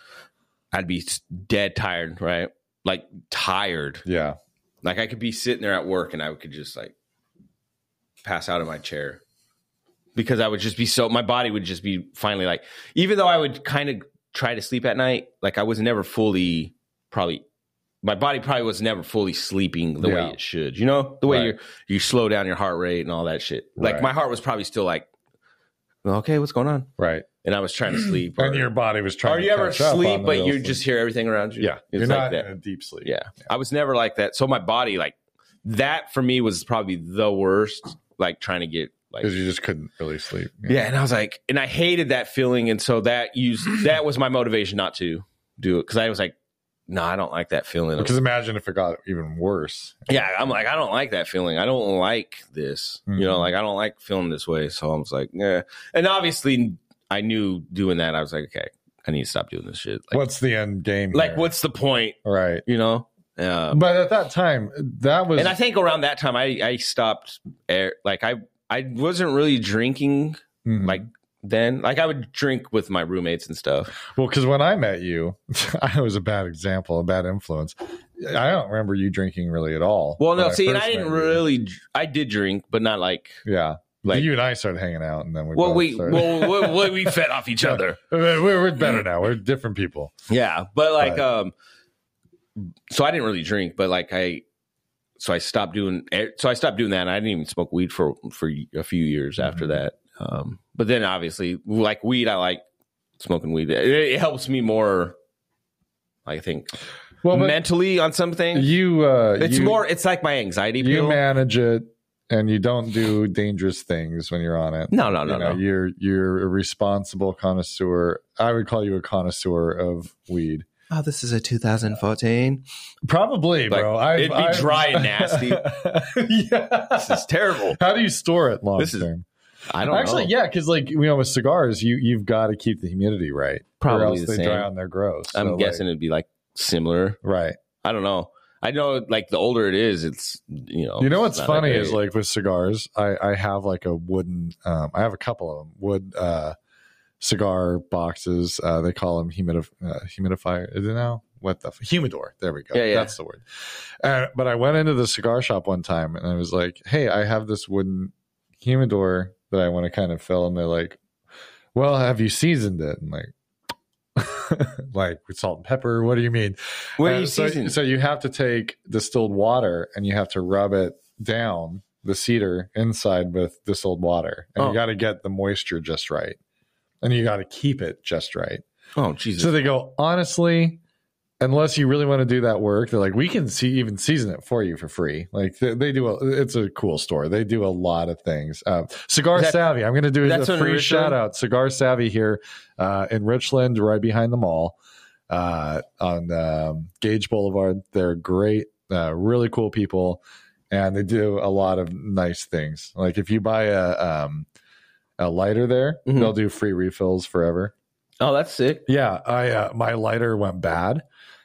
I'd be dead tired, right? Like tired. Yeah, Like I could be sitting there at work and I could just like pass out in my chair because I would just be so, my body would just be finally like, even though I would kind of try to sleep at night, like I was never fully probably, my body probably was never fully sleeping the Yeah. way it should, you know, the way Right. you you slow down your heart rate and all that shit. Like Right. my heart was probably still like, okay, what's going on? right. And I was trying to sleep. Or, And your body was trying. or to you ever catch up sleep, on the but real you sleep. just hear everything around you. yeah, It's you're like not that. in a deep sleep. Yeah. I was never like that. So my body, like that for me was probably the worst, like trying to get like, because you just couldn't really sleep. yeah. And I was like, and I hated that feeling. And so that used, that was my motivation not to do it. Cause I was like, no, I don't like that feeling. Because imagine if it got even worse. Yeah. I'm like, I don't like that feeling. I don't like this, you know, Mhm. like I don't like feeling this way. So I was like, yeah. And obviously I knew doing that. I was like, okay, I need to stop doing this shit. Like, What's the end game? like here? what's the point? right? You know? Um, But at that time, that was and I think around that time, I I stopped. Air, like I I wasn't really drinking Mhm. like then. Like I would drink with my roommates and stuff. well, because when I met you, I was a bad example, a bad influence. I don't remember you drinking really at all. Well, no, when see, and first I didn't met you. really. dr- I did drink, but not like. Yeah, Like- you and I started hanging out, and then we. Well, both we started- well we, we fed off each other. we're, we're better now. We're different people. Yeah, but like Right. um, so I didn't really drink, but like I, so I stopped doing. So I stopped doing that. And I didn't even smoke weed for for a few years after Mm-hmm. that. Um, but then obviously, like weed, I like smoking weed. It, it helps me more. I think Well, but mentally on some things. you, uh, It's you, more. It's like my anxiety you pill. manage it, and you don't do dangerous things when you're on it. no, no, no, you know, no. You're you're a responsible connoisseur. I would call you a connoisseur of weed. Oh, this is a two thousand fourteen. Probably, Like, bro. I've, it'd be I've- dry and nasty. yeah. This is terrible. How do you store it long This is- term? I don't Actually, know. yeah, because like you know, with cigars, you you've got to keep the humidity right, Probably or else the they same. dry out and they're gross. I'm So, guessing like, it'd be like similar. right. I don't know. I know, like the older it is, it's you know. You know it's what's not that funny is great. like with cigars, I I have like a wooden. Um, I have a couple of them wood uh, cigar boxes. Uh, they call them humidif- uh, humidifier. Is it now? What the f- humidor? There we go. Yeah, yeah. That's the word. Uh, but I went into the cigar shop one time and I was like, "Hey, I have this wooden humidor that I want to kind of fill," and they're like, well, have you seasoned it? And like, like with salt and pepper. What do you mean? What do Uh, you so, season? so you have to take distilled water and you have to rub it down the cedar inside with distilled water, and Oh. you got to get the moisture just right, and you got to keep it just right. Oh, Jesus. So they go, honestly, unless you really want to do that work, they're like, we can see even season it for you for free. Like they, they do, a, it's a cool store. They do a lot of things. Uh, Cigar That- Savvy. I'm going to do that's a in free Richland? shout out. Cigar Savvy here uh, in Richland, right behind the mall uh, on um, Gage Boulevard. They're great, uh, really cool people, and they do a lot of nice things. Like if you buy a um, a lighter there, Mhm. they'll do free refills forever. Oh, that's sick. Yeah, I uh, my lighter went bad,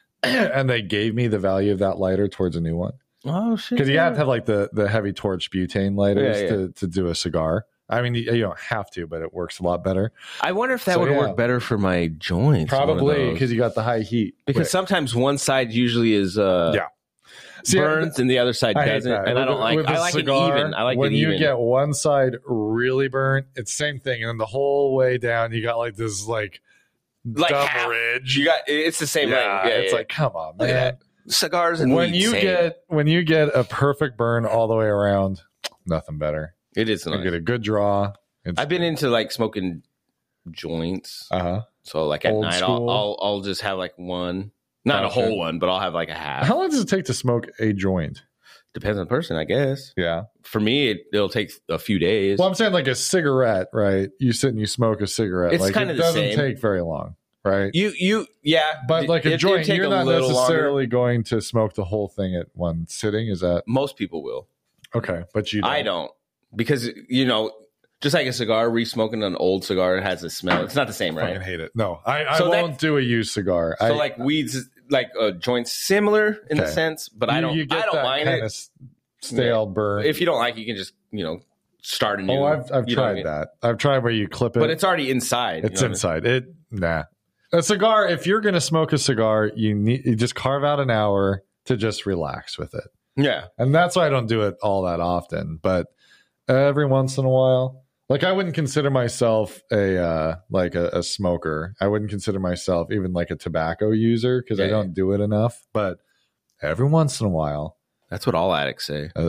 and they gave me the value of that lighter towards a new one Oh, shit. because you have to have like the the heavy torch butane lighters Yeah, yeah. to to do a cigar. I mean, you, you don't have to, but it works a lot better. I wonder if that So, would yeah. work better for my joints. one of Probably those. because you got the high heat. because Wait, sometimes one side usually is uh Yeah. See, burns and the other side I hate doesn't, that. and I With don't a- like. with a I like cigar, it even. I like when it you even. get one side really burnt, it's same thing, and then the whole way down, you got like this like, Like double half. ridge. You got it's the same yeah, thing. Yeah, it's yeah. like come on, Look at man. that. Cigars and When weed, you same. get when you get a perfect burn all the way around, nothing better. it is You nice. get a good draw. It's, I've been into like smoking joints, uh huh. so like at Old night I'll, school. I'll I'll just have like one, not Gotcha. a whole one, but I'll have like a half. How long does it take to smoke a joint? Depends on the person, I guess. Yeah. For me, it, it'll take a few days. Well, I'm saying like a cigarette, right? You sit and you smoke a cigarette. It's like kinda it the doesn't same. take very long, right? you you yeah, But it- like a it- it joint, take you're a not little necessarily longer. going to smoke the whole thing at one sitting. Is that Most people will. okay? But you, don't. I don't, because you know, just like a cigar, re-smoking an old cigar has a smell. It's not the same, Fucking right? hate it. No, I, I So that- won't do a used cigar. So I, like weeds, like a joint similar in Okay. the sense, but I you- don't. You get I don't that mind kind it. of stale burn. If you don't like, it, you can just you know start a new. oh, I've I've you know what I tried mean? that. I've tried where you clip it, but it's already inside. you it's know what I mean? inside. It nah. A cigar. If you're gonna smoke a cigar, you need you just carve out an hour to just relax with it. Yeah, And that's why I don't do it all that often, but every once in a while. Like I wouldn't consider myself a uh, like a, a smoker. I wouldn't consider myself even like a tobacco user because I Yeah, don't do it enough. But every once in a while, that's what all addicts say. uh,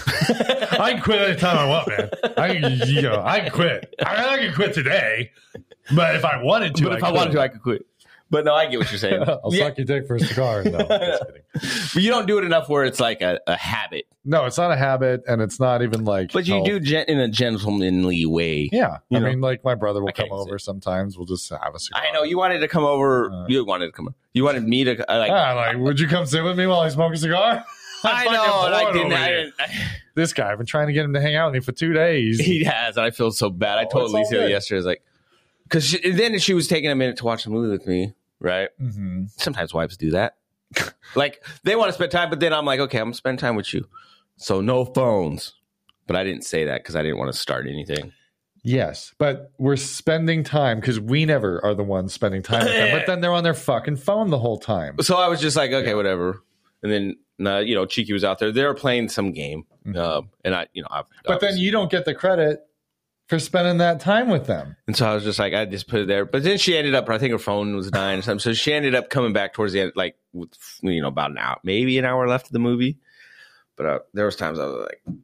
I can quit anytime I want, man. I can, you know, I can quit. I, I can quit today, but if I wanted to, but if I, could. wanted to, I could quit. But no, I get what you're saying. I'll Yeah. suck your dick for a cigar. No, just kidding. But you don't do it enough where it's like a, a habit. No, it's not a habit, and it's not even like. But you health. do gen- in a gentlemanly way. Yeah, You I know? mean, like my brother will I come can't over sometimes. We'll just have a cigar. I know you wanted to come over. Uh, you wanted to come over. You wanted me to uh, like. Ah, like, would you come sit with me while I smoke a cigar? I'm I fucking know, and I bored didn't. over I here. didn't I, This guy, I've been trying to get him to hang out with me for two days. he has, and I feel so bad. I Oh, told it's all Lisa good. yesterday, I was like, because then she was taking a minute to watch the movie with me, right? Mm-hmm. Sometimes wives do that. Like they want to spend time, but then I'm like, okay, I'm gonna spend time with you, so no phones. But I didn't say that because I didn't want to start anything. Yes, but we're spending time because we never are the ones spending time with them. But then they're on their fucking phone the whole time. So I was just like, okay, Yeah. whatever. And then, uh, you know, Cheeky was out there. They were playing some game, Mhm. um, and I, you know, I, But then you don't get the credit for spending that time with them. And so I was just like, I just put it there. But then she ended up, I think her phone was dying or something. So she ended up coming back towards the end, like, with, you know, about an hour, maybe an hour left of the movie. But uh, there was times I was like,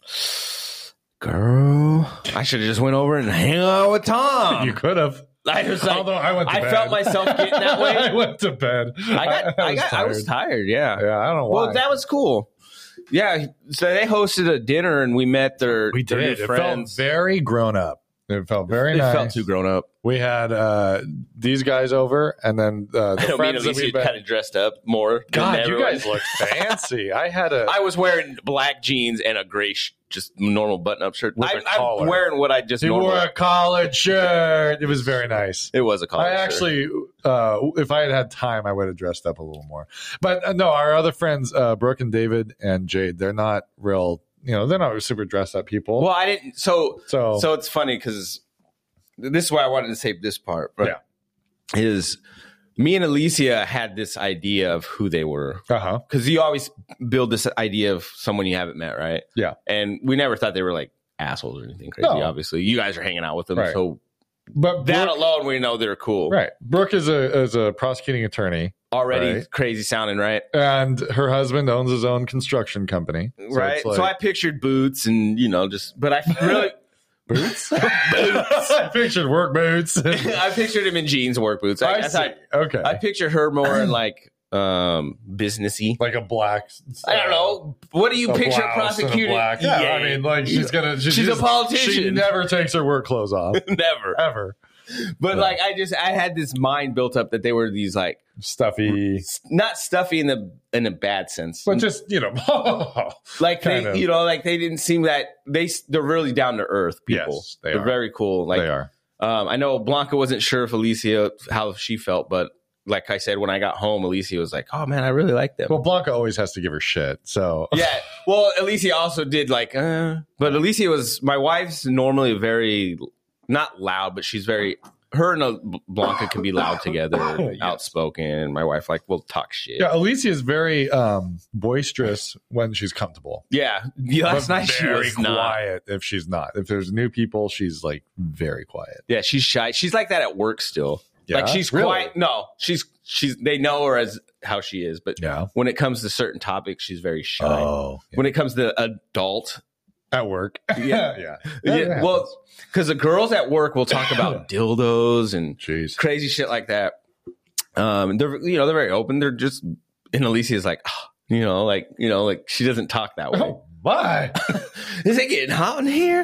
girl, I should have just went over and hang out with Tom. you could have. I was like, Although I went to I bed. felt myself getting that way. I went to bed. I got, I, was got, I was tired. Yeah. Yeah, I don't know why. Well, that was cool. Yeah. So they hosted a dinner and we met their, we their did. new It friends. felt very grown up. It felt very it nice. felt too grown up. We had uh, these guys over, and then uh, the I mean, friends at that least we you met. kind of dressed up more. than God, you everyone. guys look fancy. I had a. I was wearing black jeans and a gray, sh- just normal button-up shirt. With I, a collar. I'm wearing what I just he normally. wore a collared shirt. It was very nice. It was a collar. I shirt. actually, uh, if I had had time, I would have dressed up a little more. But uh, no, our other friends, uh, Brooke and David and Jade, they're not real. You know, they're not super dressed up people. Well, I didn't. So, so, so it's funny because this is why I wanted to save this part. Right? Yeah. Is me and Alicia had this idea of who they were. uh huh. Because you always build this idea of someone you haven't met, right? Yeah. And we never thought they were like assholes or anything crazy. No. Obviously, you guys are hanging out with them, Right. so but that Brooke, alone, we know they're cool. right? Brooke is a is a prosecuting attorney, Already right? crazy sounding, right? And her husband owns his own construction company, so right. it's like- so I pictured boots and, you know, just, but I really, boots. boots. I pictured work boots. I pictured him in jeans, work boots. I, I I, see. thought, Okay, I pictured her more in like um businessy. like a black. I don't know. What do you a picture blouse and a prosecuting? black- Yeah, I mean, like she's gonna. She's, She's a just- politician. She never takes her work clothes off Never. ever. But Yeah. like I just I had this mind built up that they were these like Stuffy, not stuffy in the in a bad sense. but just you know, like kind they of. you know like they didn't seem that they they're really down to earth people. Yes, they They're are. very cool. Like they are. um I know Blanca wasn't sure if Alicia how she felt, but like I said, when I got home, Alicia was like, "Oh man, I really like them." Well, Blanca always has to give her shit. So yeah. Well, Alicia also did like, uh, but Alicia was my wife's normally very not loud, but she's very. Her and uh, Blanca can be loud together, Yes. outspoken. My wife like will talk shit. yeah, Alicia is very um, boisterous when she's comfortable. Yeah, yeah last But night she very was not. quiet if she's not. If there's new people, she's like very quiet. Yeah, she's shy. She's like that at work still. Yeah? Like she's Really? quiet. No, she's she's. They know her as how she is, but Yeah. when it comes to certain topics, she's very shy. Oh, yeah. When it comes to adult, At work. Yeah. yeah. yeah, That well, happens. because the girls at work will talk about dildos and Jeez. crazy shit like that. Um, they're you know they're very open. They're just and Alicia's like, oh, you know, like you know, like she doesn't talk that way. Oh, bye. Is it getting hot in here?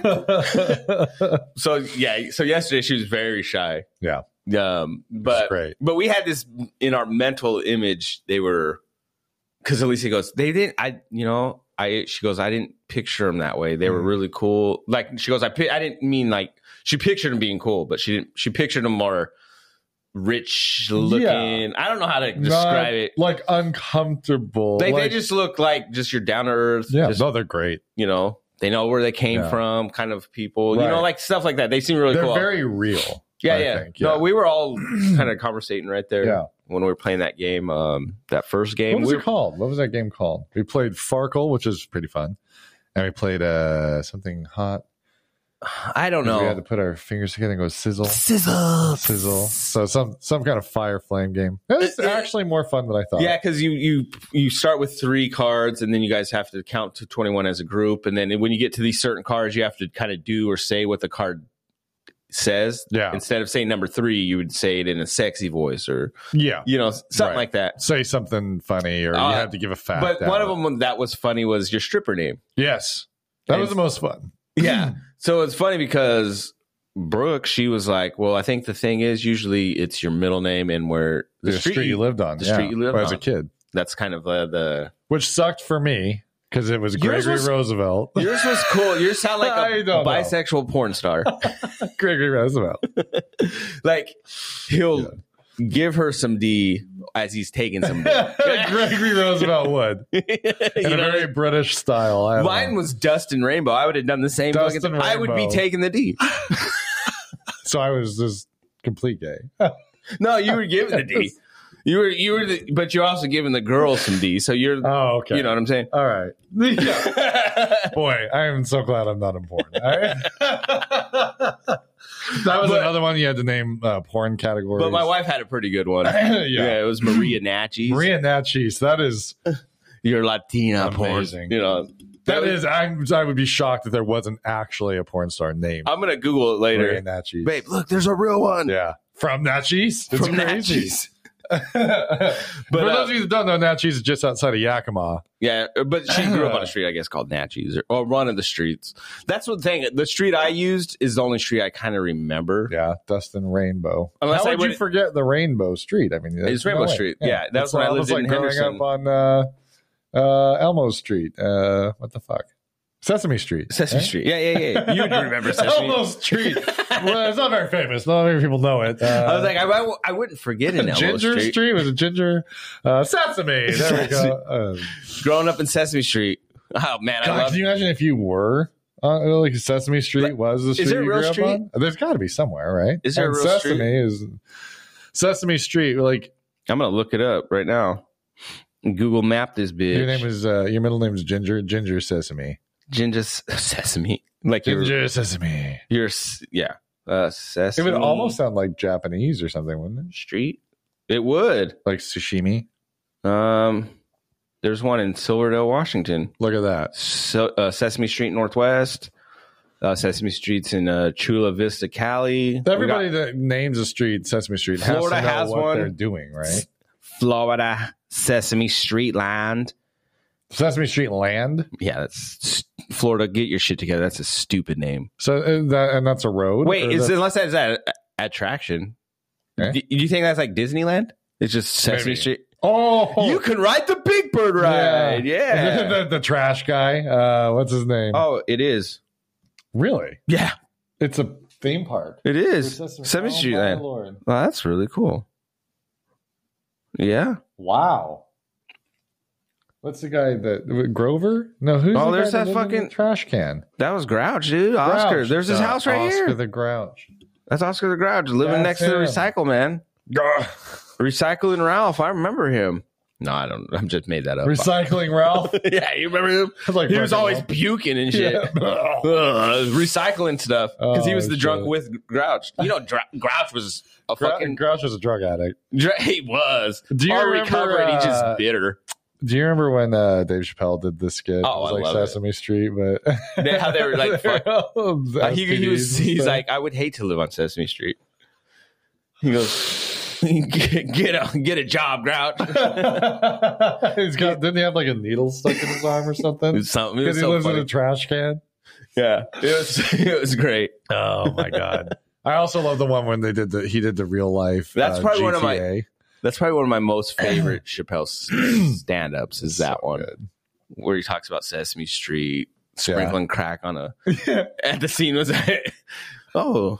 So yeah, so yesterday she was very shy. Yeah. Um, but great. but we had this in our mental image. They were because Alicia goes, they didn't. I you know I she goes, I didn't picture them that way. They were Mhm. really cool. Like she goes, I pi- I didn't mean like she pictured them being cool, but she didn't. She pictured them more rich looking. I don't know how to describe Not, it. like uncomfortable. They, they like, just look like just your down to earth. yeah, just, no, they're great. you know, they know where they came Yeah. from, kind of people. You Right. know, like stuff like that. They seem really They're cool. very real. yeah, I yeah. think, No, we were all kind of conversating right there Yeah. when we were playing that game. Um, that first game. What was we it called? What was that game called? We played Farkle, which is pretty fun, and we played uh something hot. I don't know. We had to put our fingers together and go sizzle, Sizzle, sizzle. So some some kind of fire flame game. It's It- it- actually more fun than I thought. Yeah, because you you you start with three cards, and then you guys have to count to twenty one as a group, and then when you get to these certain cards, you have to kind of do or say what the card says. Yeah. Instead of saying number three, you would say it in a sexy voice, or yeah. you know something Right. like that. Say something funny, or Uh, you have to give a fact. But out. one of them that was funny was your stripper name. yes, that And- was the most fun. Yeah. So it's funny because Brooke, she was like, well, I think the thing is usually it's your middle name and where the, The, street, street, you lived on, the yeah, street you lived as a on. kid, That's kind of uh, the. which sucked for me because it was Yours Gregory was- Roosevelt. Yours was cool. Yours sound like I a don't know. bisexual porn star. Gregory Roosevelt. Like he'll give her some D as he's taking some D. Gregory Roosevelt would You in a know? very British style. I don't Mine know. was Dustin Rainbow. I would have done the same. Dustin fucking thing. I would be Rainbow. taking the D. So I was just complete gay. No, you were giving the D. You were you were, the, but you're also giving the girls some D. So you're, Oh, okay. you know what I'm saying. All right. Boy, I am so glad I'm not in porn. All right? That was But- another one you had to name uh, porn categories. But my wife had a pretty good one. yeah. Yeah, it was Maria Natchis. Maria Natchis. That is, Your Latina porn. Amazing. You know, that was- is, I, I would be shocked if there wasn't actually a porn star named I'm gonna Google it later. Maria Natchis. Babe, look, there's a real one. Yeah. From Natchis. It's From crazy. Natchis. But For uh, those of you that don't know, Natchis is just outside of Yakima. Yeah, but she grew up on a street, I guess, called Natchis, or, or one of the streets. That's the thing. The street I used is the only street I kind of remember. Yeah, Dustin Rainbow. Unless How I would you would- forget the Rainbow Street? I mean, It's there's Rainbow no way. Street. Yeah, that That's was when I almost lived in like growing Henderson. up on uh, uh, Elmo Street. Uh, what the fuck? Sesame Street. Sesame eh? Street. Yeah, yeah, yeah. You would remember Sesame Elmo Street. Well, it's not very famous. Not many people know it. Uh, I was like, I, I, I wouldn't forget an Elmo Ginger Street. Street. Was it Ginger? Uh, Sesame. There we go. Uh, Growing up in Sesame Street. Oh, man, I God, love can you imagine if you were uh, like Sesame Street Like, was the street is there a you real grew up street? on? There's got to be somewhere, right? Is there a And real Sesame street? is Sesame Street. Like I'm going to look it up right now. Google Map this bitch. your name is uh, your middle name is Ginger. Ginger Sesame. Ginger S- Sesame. Like you're, Ginger Sesame. you're, s- yeah. Uh, It Sesame would almost sound like Japanese or something, wouldn't it? Street. It would. Like sashimi. Um, there's one in Silverdale, Washington. Look at that. So, uh, Sesame Street Northwest. Uh, Sesame Street's in uh, Chula Vista, Cali. Everybody that names a street Sesame Street Florida has to know has what one. they're doing, right? Florida Sesame Street Land. Sesame Street Land. Yeah, that's Florida. Get your shit together. That's a stupid name. So uh, that and that's a road. Wait, Or is that's- unless that's an attraction. Eh? Do, do you think that's like Disneyland? It's just Sesame Maybe. Street. Oh, You can ride the Big Bird ride. Yeah. the, the trash guy. Uh, what's his name? Oh, it is. Really? Yeah, It's a theme park. it is. Sesame- Sesame oh, Street my Land. Lord. Well, that's really cool. Yeah. Wow. What's the guy that Grover? No, who's Oh, the there's guy that lived in the fucking- trash can? That was Grouch, dude. Oscar. Grouch. There's his Uh, house right Oscar here. the Grouch. That's Oscar the Grouch living That's next to the him. Recycle Man. Recycling Ralph. I remember him. No, I don't. I'm just made that up. Recycling Ralph. Yeah, you remember him? Like He was fucking always Ralph. puking and shit. Yeah. Ugh, recycling stuff because he was Oh, the drunk shit. with Grouch. You know, Dr- Grouch was a Grou- fucking. Grouch was a drug addict. Dr- he was. Do you Our remember, recovery, he uh, just bitter. Do you remember when uh, Dave Chappelle did this skit? Oh, it was I like love it. Sesame Street, but They- how they were like, fuck. Uh, Uh, he, he was. He's like, I would hate to live on Sesame Street. He goes, get, get a get a job, Grouch. he's got. Didn't he have like a needle stuck in his arm or something? It's something. It Because was he so lives funny. in a trash can. Yeah, it was. It was great. Oh my god! I also love the one when they did the. He did the real life. That's uh, probably one of my- G T A. That's probably one of my most favorite Chappelle stand-ups. Is that So one good. where he talks about Sesame Street, Yeah. sprinkling crack on a. And the scene was, oh,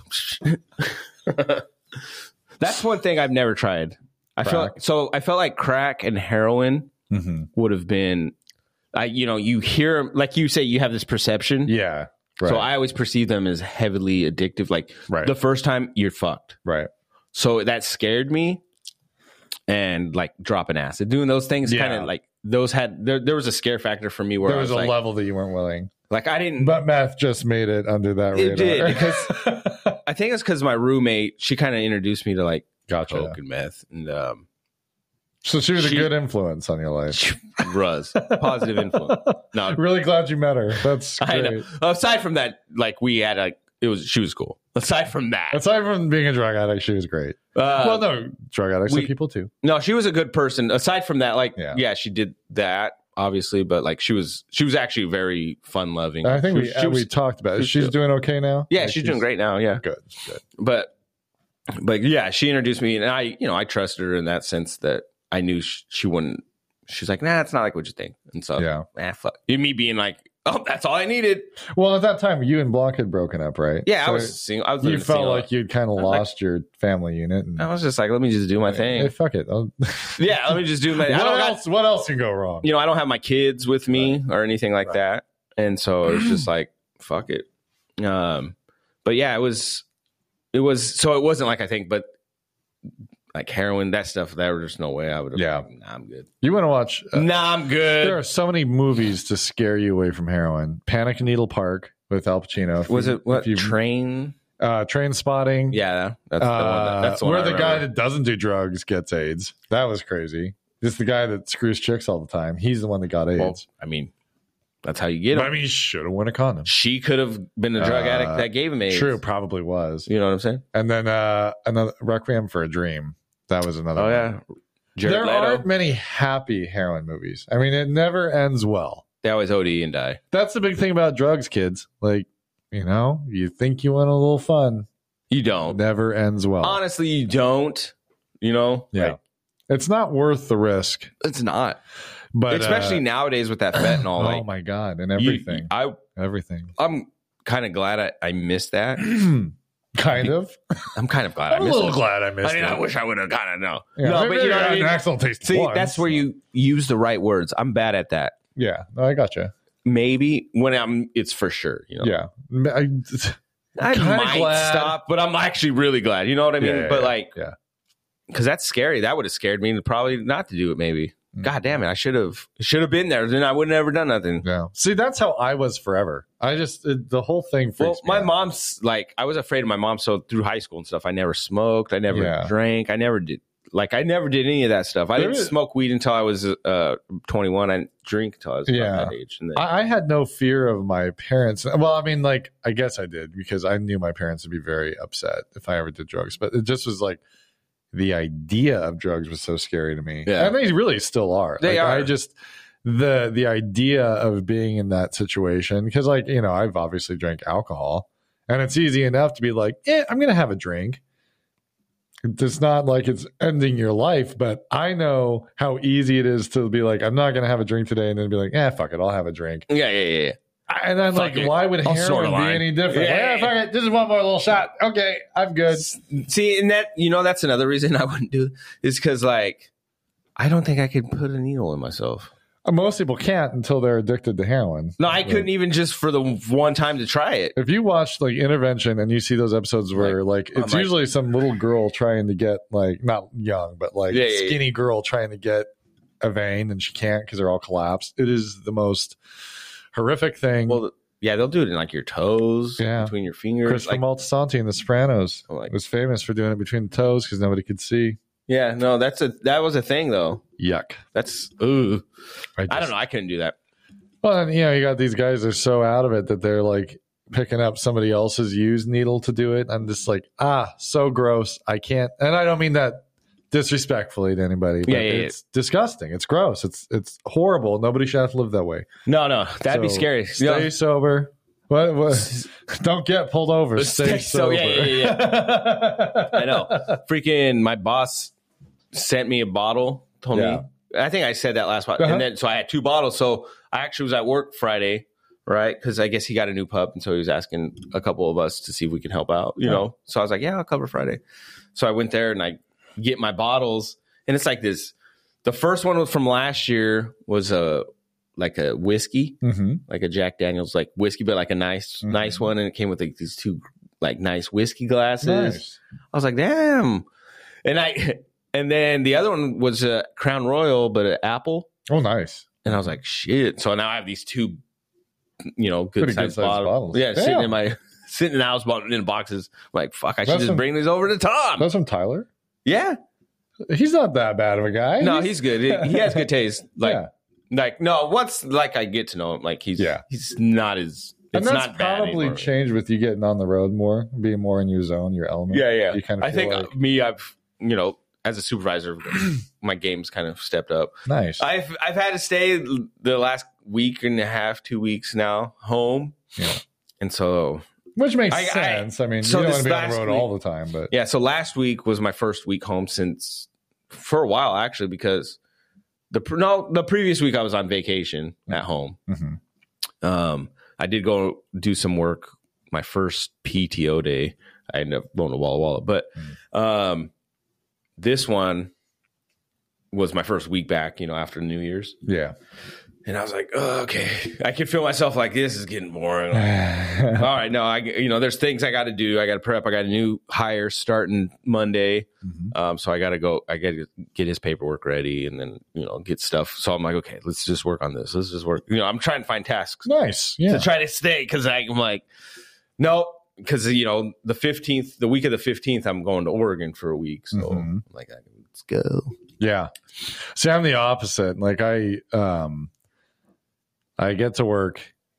that's one thing I've never tried. I Crack. felt so. I felt like crack and heroin Mm-hmm. would have been, I you know, you hear like you say you have this perception. Yeah. Right. So I always perceive them as heavily addictive. Like right. the first time you're fucked. right. So that scared me. And like dropping acid, doing those things, Yeah. kind of like those had there. There was a scare factor for me where There I was, was a like, level that you weren't willing, like I didn't. but meth just made it under that It radar. did, because- I think it's because my roommate, she kind of introduced me to like gotcha. coke and meth, and um, So she was She- a good influence on your life. she was positive influence. No, Really glad you met her. That's I great. know. Aside from that, like we had a, it was she was cool. Aside from that, Aside from being a drug addict, she was great. uh, well, no, drug addicts we- are people too. no, she was a good person. Aside from that, like Yeah. yeah, she did that obviously, but like she was she was actually very fun loving. I think she we was, she uh, was- we talked about it. was She's good. doing okay now. yeah, Like, she's doing great now. Yeah. Good, good. but but yeah, she introduced me, and I, you know, I trusted her in that sense that I knew she, she wouldn't. She's like, nah, it's not like what you think, and so Yeah. ah, fuck. And me being like, oh, that's all I needed. Well, at that time, you and Blanc had broken up, right? Yeah, I So was single. I was You living felt single. like you'd kind of I was like- lost your family unit. And, I was just like, let me just do my Hey, thing. fuck it. I'll- Yeah, let me just do my. I what don't got, else? What else can go wrong? you know, I don't have my kids with me or anything like Right. that, and so it was just like, fuck it. Um, but yeah, it was, it was. So it wasn't like I think, but like heroin, that stuff, there was just no way I would have. Yeah. Like, nah, I'm good. You want to watch? Uh, Nah, I'm good. There are so many movies to scare you away from heroin. Panic in Needle Park with Al Pacino. If Was you- it what if you- train? uh, Train Spotting? Yeah, that's the one. That, that's the Uh, one where I the guy remember. that doesn't do drugs gets AIDS. That was crazy. Just the guy that screws chicks all the time. He's the one that got AIDS. Well, I mean, that's how you get But him. I mean, he should have won a condom. She could have been a drug Uh, addict that gave him AIDS. True, probably was. You know what I'm saying? And then uh, another Requiem for a Dream. That was another. Oh one. yeah, Jared There Leto. aren't many happy heroin movies. I mean, it never ends well. They always O D and die. That's the big thing about drugs, kids. Like, you know, you think you want a little fun. You It don't. never ends well. Honestly, you don't. You know? Yeah. Like, It's not worth the risk. it's not. But Especially uh, nowadays with that fentanyl. oh like my god, and you- everything. I everything. I'm kind of glad I, I missed that. kind of. I'm kind of glad I'm I a missed little it. glad I missed I mean, it. I wish I would have kind of know. Yeah, no, maybe but you know I what I got mean? an accidental taste See, once. that's where you use the right words. I'm bad at that. Yeah, no, I gotcha. Maybe when I'm, it's for sure. You know, Yeah, I, I kinda might glad. stop, but I'm actually really glad. You know what I mean? Yeah, yeah, but yeah, like, yeah. because that's scary. That would have scared me. Probably not to do it. Maybe God damn it, I should have should have been there. Then I would have never done nothing. Yeah. See, that's how I was forever. I just it, the whole thing. Freaks Well, me my out. mom's like, I was afraid of my mom. So through high school and stuff, I never smoked. I never Yeah. drank. I never did. Like, I never did any of that stuff. I There didn't is- smoke weed until I was uh, twenty-one. I didn't drink until I was about Yeah. that age. And then, I, I had no fear of my parents. Well, I mean, like, I guess I did because I knew my parents would be very upset if I ever did drugs. But it just was like the idea of drugs was so scary to me. Yeah. And they really still are. They like, are. I just the the idea of being in that situation because, like, you know, I've obviously drank alcohol, and it's easy enough to be like, yeah, I'm gonna have a drink. It's not like it's ending your life, but I know how easy it is to be like, I'm not going to have a drink today, and then be like, yeah, fuck it, I'll have a drink. yeah, yeah, yeah, yeah. And then, Fuck like, it. why would I'll heroin sort of be line. any different? Yeah, Yeah, yeah, fuck it, this is one more little shot. Okay, I'm good. See, and that, you know, that's another reason I wouldn't do it, is because, like, I don't think I could put a needle in myself. Uh, Most people can't until they're addicted to heroin. No, I couldn't even just for the one time to try it. If you watch like Intervention and you see those episodes where like, I'm it's like- usually some little girl trying to get like not young but like Yeah, yeah, yeah. skinny girl trying to get a vein and she can't because they're all collapsed. It is the most horrific thing. Well, yeah, they'll do it in like your toes, Yeah. between your fingers. Christopher Like, Moltisanti in The Sopranos I'm like- was famous for doing it between the toes because nobody could see. yeah, no, that's a that was a thing though. Yuck. That's ooh, I, I don't know. I couldn't do that. Well, and, you know, you got these guys that are so out of it that they're like picking up somebody else's used needle to do it. I'm just like, ah, so gross. I can't. And I don't mean that disrespectfully to anybody. But Yeah, yeah, yeah. it's disgusting. It's gross. It's it's horrible. Nobody should have to live that way. No, no, that'd be So, scary. Stay No. sober. What, what? Don't get pulled over. Stay, Stay so- sober. yeah, yeah, I know. Freaking, my boss sent me a bottle. Told Yeah. me. I think I said that last part. Uh-huh. And then so I had two bottles. So I actually was at work Friday, right? Because I guess he got a new pup, and so he was asking a couple of us to see if we can help out. You Yeah. know. So I was like, yeah, I'll cover Friday. So I went there and I get my bottles, and it's like this. The first one was from last year was a like a whiskey. Mm-hmm. Like a Jack Daniels like whiskey, but like a nice, Mhm. nice one. And it came with like these two like nice whiskey glasses. Nice. I was like, damn. And I, and then the other one was a Crown Royal, but an apple. Oh, nice. And I was like, shit. So now I have these two, you know, good Pretty sized good-sized bottles. bottles. Yeah, sitting Damn. in my, sitting in the house in boxes. I'm like, fuck, I should That's just some- bring these over to Tom. That's from Tyler. Yeah. He's not that bad of a guy. No, he's good. He he has good taste. Like, yeah. like, no, once like I get to know him, like he's, Yeah. he's not as, it's And that's not bad probably anymore. changed with you getting on the road more, being more in your zone, your element. Yeah, yeah. You kind of I feel think like, me, I've you know, as a supervisor, my game's kind of stepped up. nice. I've I've had to stay the last week and a half, two weeks now home, Yeah. and so Which makes I- I- sense. I, mean, so you don't this want to be on the last road week- all the time, but yeah. So last week was my first week home since for a while actually because the pr- no the previous week I was on vacation at home. Mhm. Um, I did go do some work. My first P T O day, I ended up going to Walla Walla, but um, this one was my first week back. You know, after New Year's, yeah. and I was like, oh, okay, I can feel myself like this is getting boring. Like, all right, no, I you know, there's things I got to do. I got to prep. I got a new hire starting Monday, Mhm. um, so I got to go. I got to get his paperwork ready, and then you know get stuff. So I'm like, okay, let's just work on this. Let's just work. You know, I'm trying to find tasks Nice. Yeah. to try to stay because I'm like, no, because you know the fifteenth, the week of the fifteenth, I'm going to Oregon for a week. So Mhm. I'm like, let's go. Yeah. See, I'm the opposite. Like I um I get to work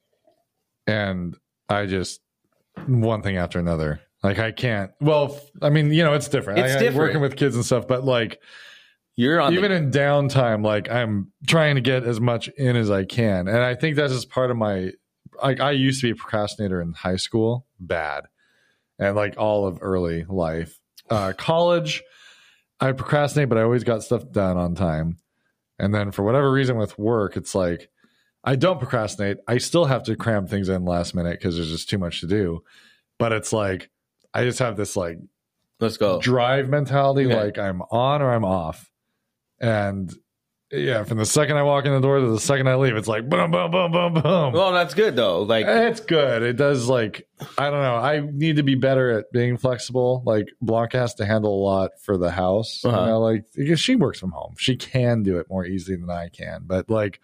and I just one thing after another. Like I can't well, f- I mean, you know, it's different. It's I, I'm different. working with kids and stuff, but like You're on even the, in downtime, like I'm trying to get as much in as I can. And I think that's just part of my like I used to be a procrastinator in high school, bad. And like all of early life. Uh college, I procrastinate, but I always got stuff done on time. And then for whatever reason with work, it's like I don't procrastinate. I still have to cram things in last minute because there's just too much to do. But it's like I just have this like let's go. drive mentality, Yeah. like I'm on or I'm off. And Yeah, from the second I walk in the door to the second I leave, it's like boom, boom, boom, boom, boom. Well, that's good though. Like it's good. It does like I don't know. I need to be better at being flexible. Like Blanca has to handle a lot for the house. Uh-huh. You know, like because she works from home, she can do it more easily than I can. But like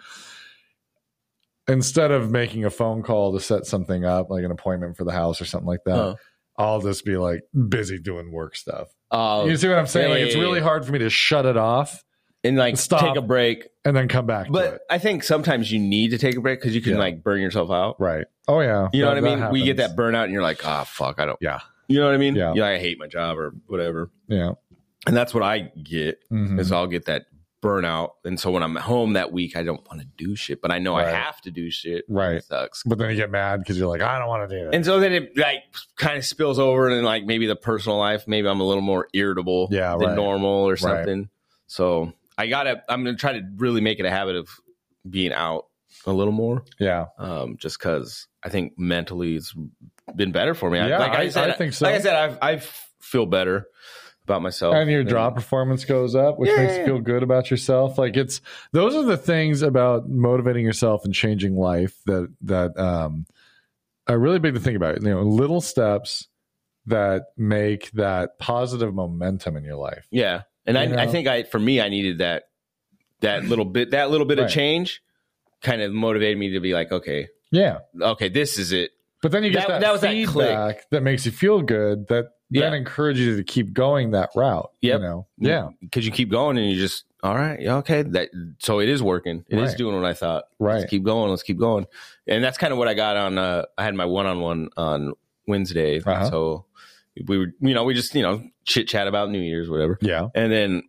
instead of making a phone call to set something up, like an appointment for the house or something like that, Uh-huh. I'll just be like busy doing work stuff. uh, You see what I'm saying? yeah, like yeah, it's yeah, really yeah. hard for me to shut it off and like Stop. take a break. and then come back to But it. I think sometimes you need to take a break because you can Yeah. like burn yourself out. Right. Oh yeah. You know That- what I that mean? We get that happens. burnout and you're like, ah, fuck, I don't. Yeah. You know what I mean? Yeah. Yeah, I hate my job or whatever. Yeah. And that's what I get Mhm. is I'll get that burnout. And so when I'm at home that week, I don't want to do shit, but I know I Right. have to do shit. Right. It sucks. But then you get mad because you're like, I don't want to do that. And so then it like kind of spills over and like maybe the personal life, maybe I'm a little more irritable Yeah, than right. normal or something. So I gotta, I'm going to try to really make it a habit of being out a little more. yeah. Um, just cause I think mentally it's been better for me. I- Yeah, like I, I- said, I think so. Like I said, I've, I feel better about myself. And your drop performance goes up, which Yeah, makes yeah, you feel good about yourself. Like it's those are the things about motivating yourself and changing life that that um are really big to think about. You know, little steps that make that positive momentum in your life. Yeah. And I, You I know? think I, for me, I needed that, that little bit, that little bit Right. of change kind of motivated me to be like, okay, Yeah. okay, this is it. But then you get That- that, that was that click. feedback that, makes you feel good that then Yeah. encourages you to keep going that route. Yep. You know? Yeah. Because you keep going and you just, all right, yeah, okay. That so it is working. It is Right. doing what I thought. Right. Let's keep going. Let's keep going. And that's kind of what I got on. Uh, I had my one on one on Wednesday. Uh-huh. So we were, you know, we just, you know, chit chat about New Year's, whatever. Yeah. And then,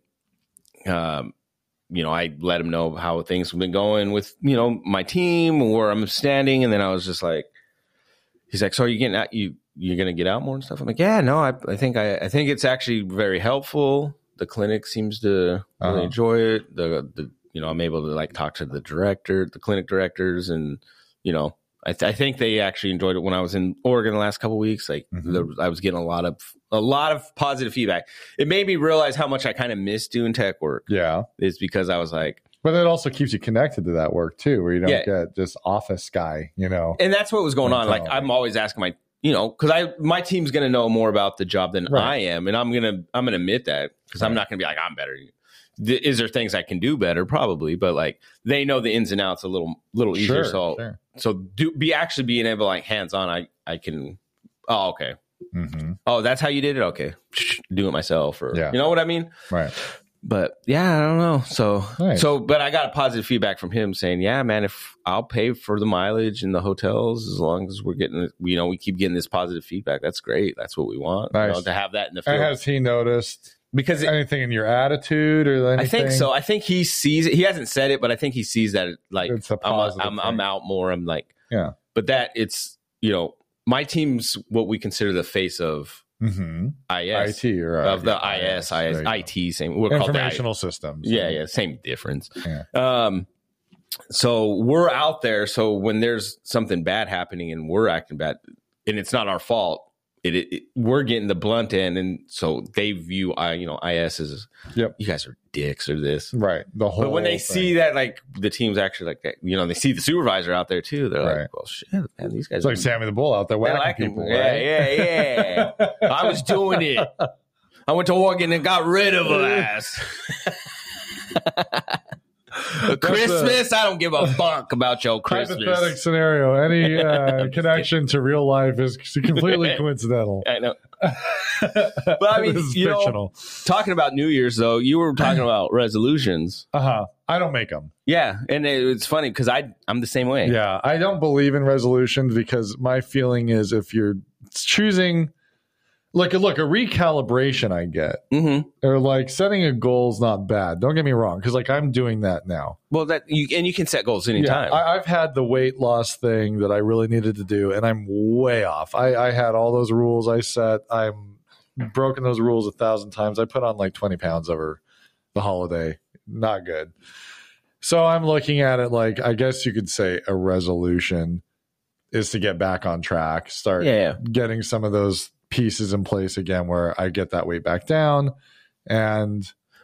um, you know, I let him know how things have been going with, you know, my team, where I'm standing. And then I was just like, he's like, so are you getting out? You, you're going to get out more and stuff? I'm like, yeah, no, I, I think I, I think it's actually very helpful. The clinic seems to really Uh-huh. enjoy it. The, the, you know, I'm able to like talk to the director, the clinic directors, and, you know, I, th- I think they actually enjoyed it when I was in Oregon the last couple of weeks. Like Mhm. there, I was getting a lot of, a lot of positive feedback. It made me realize how much I kind of miss doing tech work. Yeah. Is because I was like, But it also keeps you connected to that work too, where you don't Yeah. get just office guy, you know. and that's what was going on. Like Mentality. I'm always asking my, you know, because I my team's going to know more about the job than Right. I am, and I'm gonna I'm gonna admit that because I'm Right. not gonna be like I'm better. Th- Is there things I can do better? Probably, but like they know the ins and outs a little little easier. Sure, so sure. so do be actually being able like hands on. I I can. Oh okay. Mm-hmm. Oh that's how you did it. Okay, do it myself, or Yeah. you know what I mean. Right. But yeah, I don't know. So, Nice. so, but I got positive feedback from him saying, yeah, man, if I'll pay for the mileage and the hotels, as long as we're getting, you know, we keep getting this positive feedback. That's great. That's what we want. you Nice. know, to have that in the And field. has he noticed Because it, anything in your attitude or anything? I think so. I think he sees it. He hasn't said it, but I think he sees that it, like It's a I'm, positive I'm, I'm thing. out more. I'm like, Yeah. but that it's, you know, my team's what we consider the face of Mm-hmm. I S. I T or uh, Of the yeah, I S, There I S, you go. I T, same. We're called the I S. Informational systems. Yeah, yeah, same difference. Yeah. Um, so we're out there. So when there's something bad happening and we're acting bad, and it's not our fault, it, it, it we're getting the blunt end, and so they view I, you know, I S as, Yep. you guys are dicks or this. Right. The whole. But when they thing. see that, like the team's actually like that, you know, they see the supervisor out there too. They're Right. like, well, shit, man, these guys it's like are Sammy the Bull out there they whacking like him. people. Yeah, right? yeah, yeah. I was doing it. I went to Oregon and got rid of her ass. Christmas, I don't give a fuck about your Hypothetical Christmas. scenario. Any uh, connection to real life is completely coincidental. I know. But I mean, This is you know, fictional. talking about New Year's though, you were talking about resolutions. Uh huh. I don't make them. Yeah, and it, it's funny because I I'm the same way. Yeah, I don't believe in resolutions because my feeling is if you're choosing, like, look, a recalibration, I get, Mm-hmm. or like setting a goal is not bad. Don't get me wrong, because like I'm doing that now. Well, that you and you can set goals anytime. Yeah, I, I've had the weight loss thing that I really needed to do, and I'm way off. I, I had all those rules I set. I'm broken those rules a thousand times. I put on like twenty pounds over the holiday. Not good. So I'm looking at it like, I guess you could say a resolution is to get back on track, start yeah, yeah. getting some of those pieces in place again where I get that weight back down. And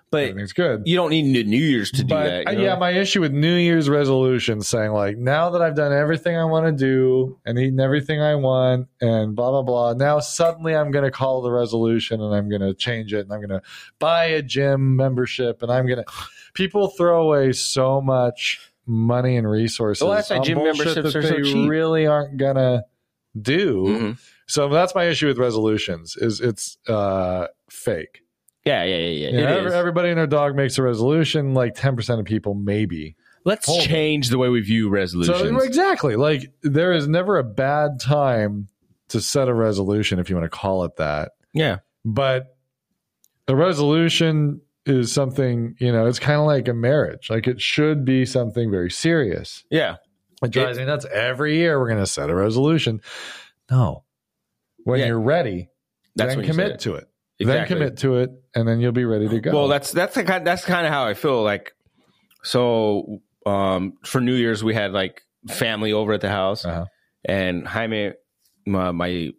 but everything's good. You don't need New Year's to do but, that. uh, You know? Yeah, my issue with New Year's resolutions saying like, now that I've done everything I want to do and eaten everything I want and blah blah blah, now suddenly I'm going to call the resolution and I'm going to change it and I'm going to buy a gym membership and I'm going to. People throw away so much money and resources. Well, that's why on gym bullshit memberships that are so they cheap. really aren't gonna do. Mm-hmm. So that's my issue with resolutions. Is it's uh, fake. Yeah, yeah, yeah, yeah. You know, It every- is. everybody and their dog makes a resolution. Like ten percent of people, maybe. Let's Hold change the way we view resolutions. So exactly, like there is never a bad time to set a resolution, if you want to call it that. yeah. But a resolution is something, you know, it's kind of like a marriage. Like it should be something very serious. Yeah. It drives me nuts. Every year we're going to set a resolution. No. When Yeah. you're ready, That's then when you said commit it. to it. Exactly. Then commit to it, and then you'll be ready to go. Well, that's that's the kind that's kind of how I feel. Like, so um, for New Year's we had like family over at the house, Uh-huh. and Jaime, my my,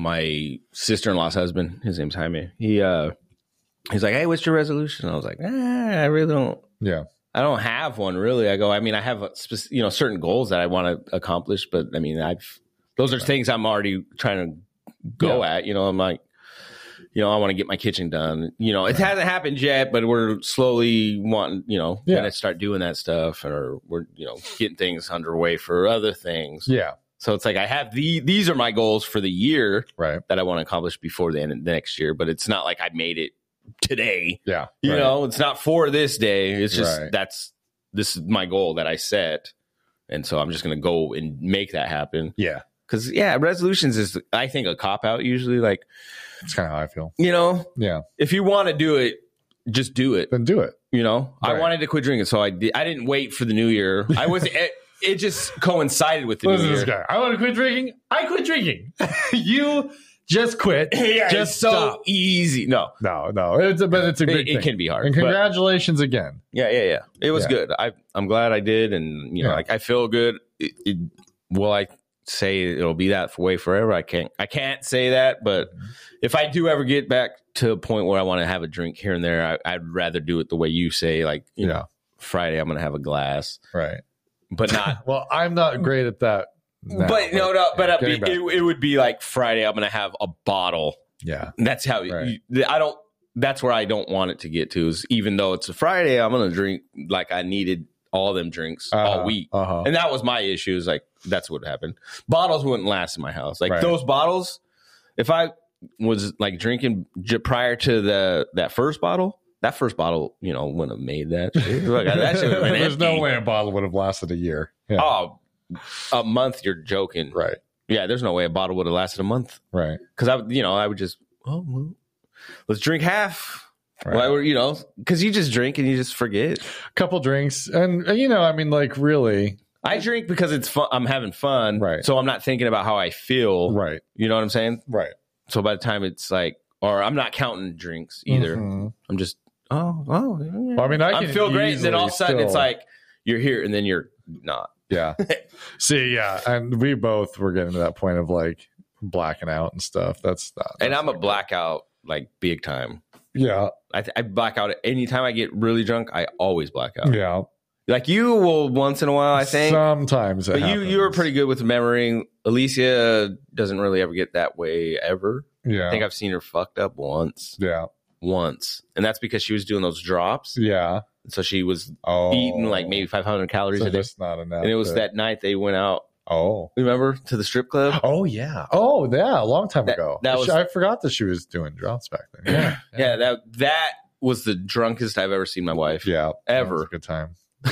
my sister in law's husband, his name's Jaime. He uh, he's like, hey, what's your resolution? I was like, ah, I really don't. Yeah. I don't have one really. I go, I mean, I have a spec- you know certain goals that I want to accomplish, but I mean, I've those are things I'm already trying to go Yeah. at. You know, I'm like, you know, I want to get my kitchen done. You know, it hasn't happened yet, but we're slowly wanting, you know, Yeah. gonna start doing that stuff, or we're you know getting things underway for other things. Yeah. So it's like I have the these are my goals for the year Right. that I want to accomplish before the end of the next year, but it's not like I made it today. Yeah. You right. know, it's not for this day. It's just Right. that's this is my goal that I set, and so I'm just gonna go and make that happen. Yeah. Because yeah, resolutions is I think a cop out usually. Like That's kind of how I feel. you know, Yeah. if you want to do it, just do it. Then do it. You know, I Right. wanted to quit drinking, so I did. I didn't wait for the new year. I was. it, it just coincided with the Listen new to this year. guy. I want to quit drinking. I quit drinking. You just quit. Yeah, just it's so stop. easy. No, No, no. It's a, but it's a it, big it thing. can be hard. And but- congratulations again. Yeah, yeah, yeah. It was Yeah. good. I I'm glad I did, and you know, Yeah. like I feel good. It, it, will I say it'll be that way forever? I can't. I can't say that, but Mm-hmm. if I do ever get back to a point where I want to have a drink here and there, I, I'd rather do it the way you say. Like, you Yeah. know, Friday I'm gonna have a glass, Right. but not. Well, I'm not great at that. now, but no, no. But yeah, I'd be, getting back. it, it would be like Friday I'm gonna have a bottle. Yeah. That's how Right. you, I don't. That's where I don't want it to get to. Is even though it's a Friday, I'm gonna drink like I needed all them drinks all week. Uh-huh. And that was my issue. Is like that's what happened. Bottles wouldn't last in my house. Like Right. those bottles, if I was like drinking j- prior to the that first bottle, that first bottle, you know, wouldn't have made that. Shit. Look, that shit would have been There's no empty. way a bottle would have lasted a year. Yeah. Oh, a month? You're joking, Right. Yeah, there's no way a bottle would have lasted a month. Right. Because I, would, you know, I would just, oh, well, let's drink half. Right. Why would you know? Because you just drink and you just forget. Couple drinks, and uh, you know, I mean, like really, I drink because it's fun. I'm having fun, Right. So I'm not thinking about how I feel, right. You know what I'm saying? Right. So by the time it's like, or I'm not counting drinks either. Mhm. I'm just, oh, oh. Yeah. Well, I mean, I I can feel great. And then all of a sudden easily it's still- like you're here and then you're not. Yeah. See, yeah, and we both were getting to that point of like blacking out and stuff. That's not. And that's I'm a not blackout like big time. good. Yeah. I, I black out anytime I get really drunk. I always black out. Yeah. Like you will once in a while, I think. Sometimes, it But you you were happens. pretty good with remembering. Alicia doesn't really ever get that way ever. Yeah. I think I've seen her fucked up once, yeah. once, and that's because she was doing those drops. Yeah. So she was Oh. eating like maybe five hundred calories So a day, that's not enough. and it was to- that night they went out. Oh. Remember to the strip club? Oh yeah. Oh yeah. A long time That- ago. that She- was- I forgot that she was doing drops back then. Yeah. Yeah, that that was the drunkest I've ever seen my wife. Yeah. Ever. That was a good time.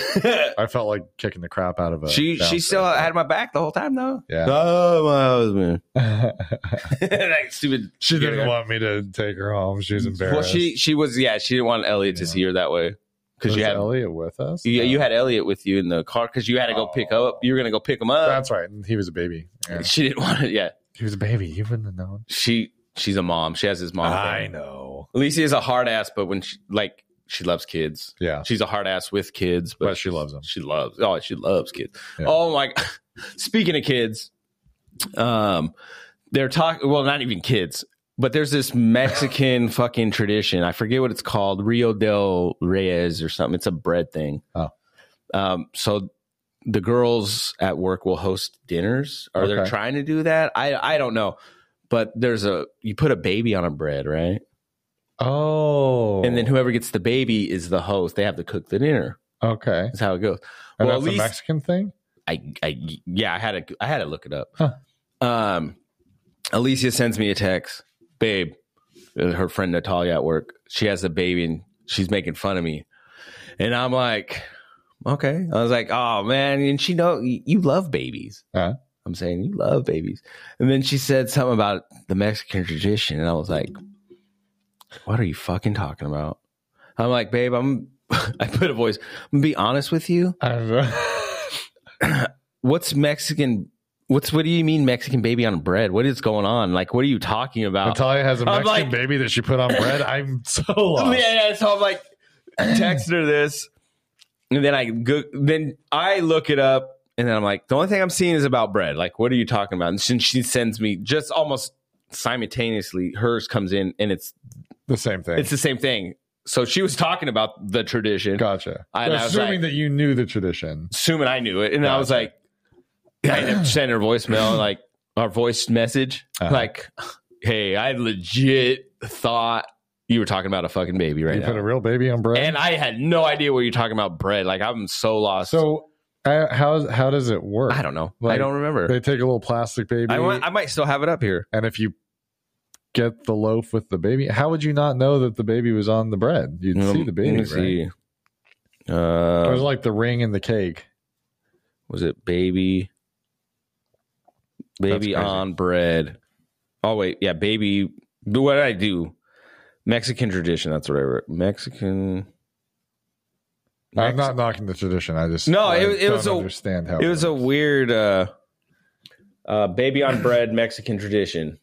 I felt like kicking the crap out of a. she she bouncer. still had my back the whole time though. Yeah. Oh, my husband. Like stupid. She didn't want me to take her home. She was embarrassed. Well, she she was yeah. She didn't want Elliot to Yeah. see her that way because was you had Elliot with us. you, No. you had Elliot with you in the car because you had to go pick Oh. up. You were gonna go pick him up. That's right. And he was a baby. Yeah. She didn't want it. Yeah, He was a baby. You wouldn't have known. she she's a mom. She has his mom. I thing. know. Alicia is a hard ass, but when she like she loves kids. Yeah. She's a hard ass with kids, but, But she loves them. She loves. Oh, she loves kids. Yeah. Oh my! Speaking of kids, um, they're talking. Well, not even kids. but there's this Mexican fucking tradition. I forget what it's called, Rio del Reyes or something. It's a bread thing. Oh, um, so the girls at work will host dinners, or Okay. they're trying to do that. I I don't know, but there's a you put a baby on a bread, right? oh, And then whoever gets the baby is the host. They have to cook the dinner. okay, That's how it goes. and well, that's at a least Mexican thing. I, I, yeah, I had to, I had to look it up. Huh. Um, Alicia sends me a text, babe. uh, Her friend Natalia at work, she has a baby and she's making fun of me, and I'm like, okay. I was like, oh man, and she know you love babies. Uh, I'm saying you love babies, and then she said something about the Mexican tradition, and I was like, what are you fucking talking about? I'm like, babe, I'm. I put a voice. I'm gonna be honest with you. I don't know. What's Mexican? What's what do you mean Mexican baby on bread? What is going on? Like, what are you talking about? Natalia has a I'm Mexican like- baby that she put on bread. I'm so lost. Yeah, yeah. So I'm like, text her this, and then I go, then I look it up, and then I'm like, the only thing I'm seeing is about bread. Like, what are you talking about? And she, she sends me just almost simultaneously. Hers comes in, and it's The same thing. it's the same thing. So she was talking about the tradition, Gotcha. I- and I was Assuming like- that you knew the tradition. assuming I knew it, and I was Gotcha. like, I ended up sending her voicemail, like our voice message, Uh-huh. like, hey, I legit thought you were talking about a fucking baby right You now. put a real baby on bread. And I had no idea what you're talking about bread. Like, I'm so lost. so uh, how how does it work? I don't know. I Like, don't remember. They take a little plastic baby, I, want, I might still have it up here. and if you get the loaf with the baby, how would you not know that the baby was on the bread? You'd see the baby, Let me right? see. Uh, It was like the ring in the cake. was it baby? Baby crazy. on bread. Oh, wait. Yeah, baby. What did I do? Mexican tradition. That's what I wrote. Mexican. I'm not knocking the tradition. I just No, I it- it don't was a- understand how It was a works. weird uh, uh, baby on bread Mexican tradition.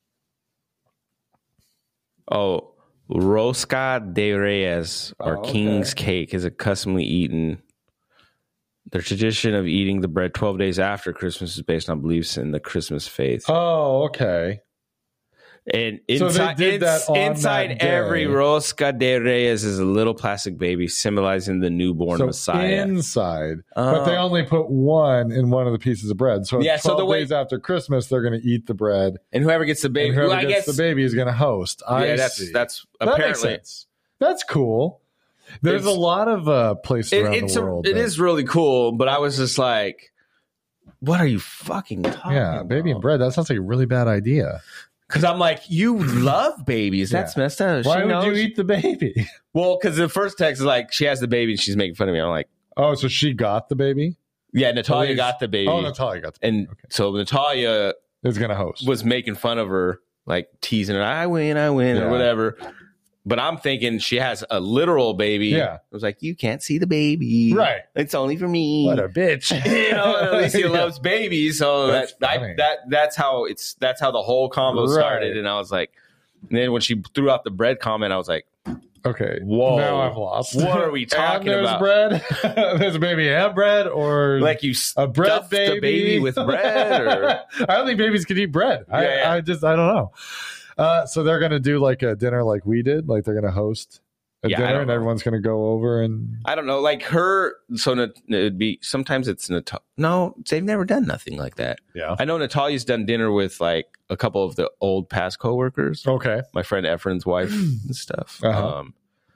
Oh, Rosca de Reyes, or Oh, okay. King's Cake, is a customly eaten. The tradition of eating the bread twelve days after Christmas is based on beliefs in the Christmas faith. Oh, okay. And So they inside, did that ins- on inside that day. every Rosca de Reyes is a little plastic baby symbolizing the newborn So Messiah. inside, but they Oh. only put one in one of the pieces of bread. So Yeah, yeah, so twelve the way- days after Christmas, they're going to eat the bread, And whoever gets the baby, and whoever well, I gets guess the baby is going to host. I yeah, that's see. that's That makes apparently sense. That's cool. There's It's- a lot of uh, places it, around it's the a, world. it that- is really cool. But I was just like, what are you fucking talking Yeah, about? baby and bread. That sounds like a really bad idea. Because I'm like, you love babies. That's Yeah. messed up. Why She would knows. you eat the baby? Well, because the first text is like, she has the baby and she's making fun of me. I'm like, Oh, so she got the baby? yeah, Natalia Please. got the baby. Oh, Natalia got the and baby. Okay. so Natalia Is going to host. was making fun of her, like teasing her, I win, I win, Yeah. or whatever. But I'm thinking she has a literal baby. Yeah. I was like, you can't see the baby. Right. It's only for me. What a bitch. You know, at least he Yeah. loves babies. So That's that, I, funny. that that's how it's that's how the whole combo Right. started. And I was like, and then when she threw out the bread comment, I was like, Okay. Whoa. Now I'm lost. What are we And talking there's about? bread. There's a baby and bread, or like you a bread stuffed baby. the baby with bread, or I don't think babies can eat bread. I, Yeah, yeah. I just I don't know. Uh, so they're gonna do like a dinner like we did. Like they're gonna host a Yeah, I dinner, don't and know. everyone's gonna go over and I don't know, like her. So Nat- it'd be sometimes it's Nat- no, they've never done nothing like that. yeah. I know Natalia's done dinner with like a couple of the old past coworkers, Okay. my friend Efren's wife and stuff. Uh-huh. Um,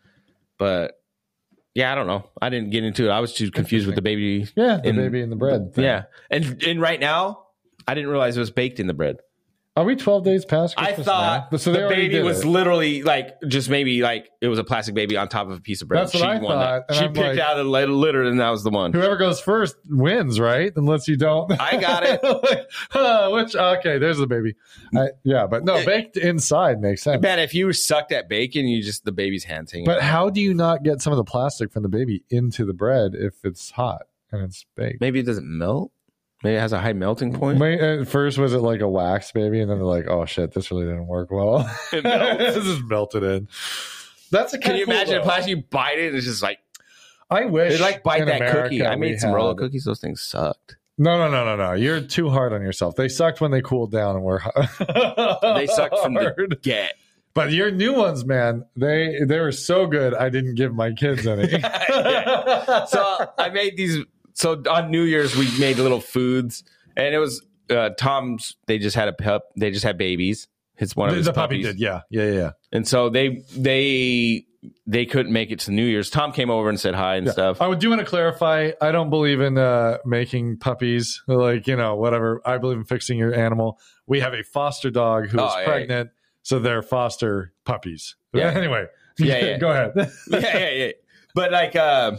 but yeah, I don't know. I didn't get into it. I was too confused with the baby. Yeah, the In- baby and the bread. thing. Yeah, and and right now, I didn't realize it was baked in the bread. Are we twelve days past I Christmas thought now? So they the already baby did was it. literally like just maybe like it was a plastic baby on top of a piece of bread. That's what I won thought, that. and She I'm picked like- out the lit- litter, and that was the one. Whoever goes first wins, right? Unless you don't. I got it. Like, huh, which okay, there's the baby. I, yeah, but no, It- baked inside makes sense. Man, if you sucked at bacon, you just the baby's hands hanging. But out. how do you not get some of the plastic from the baby into the bread if it's hot and it's baked? Maybe it doesn't melt. Maybe it has a high melting point. Wait, at first, was it like a wax baby, and then they're like, "Oh shit, this really didn't work well." It melts. This is melted in. That's a Can you cool, imagine a though. plastic? You bite it, and it's just like I wish they like bite in that America cookie. I we made some roll had- of cookies. Those things sucked. No, no, no, no, no. You're too hard on yourself. They sucked when they cooled down and were They sucked from the get. But your new ones, man, they they were so good. I didn't give my kids any. Yeah. So I made these. So on New Year's we made little foods, and it was uh, Tom's. They just had a pup. They just had babies. His one of the, his the puppy puppies. did, yeah, yeah, yeah. And so they they they couldn't make it to New Year's. Tom came over and said hi and yeah. stuff. I do want to clarify. I don't believe in uh, making puppies. Like, you know, whatever. I believe in fixing your animal. We have a foster dog who Oh, is yeah, pregnant, yeah. so they're foster puppies. Yeah. Anyway, Yeah, yeah. Go ahead. yeah, yeah, yeah. But like, uh,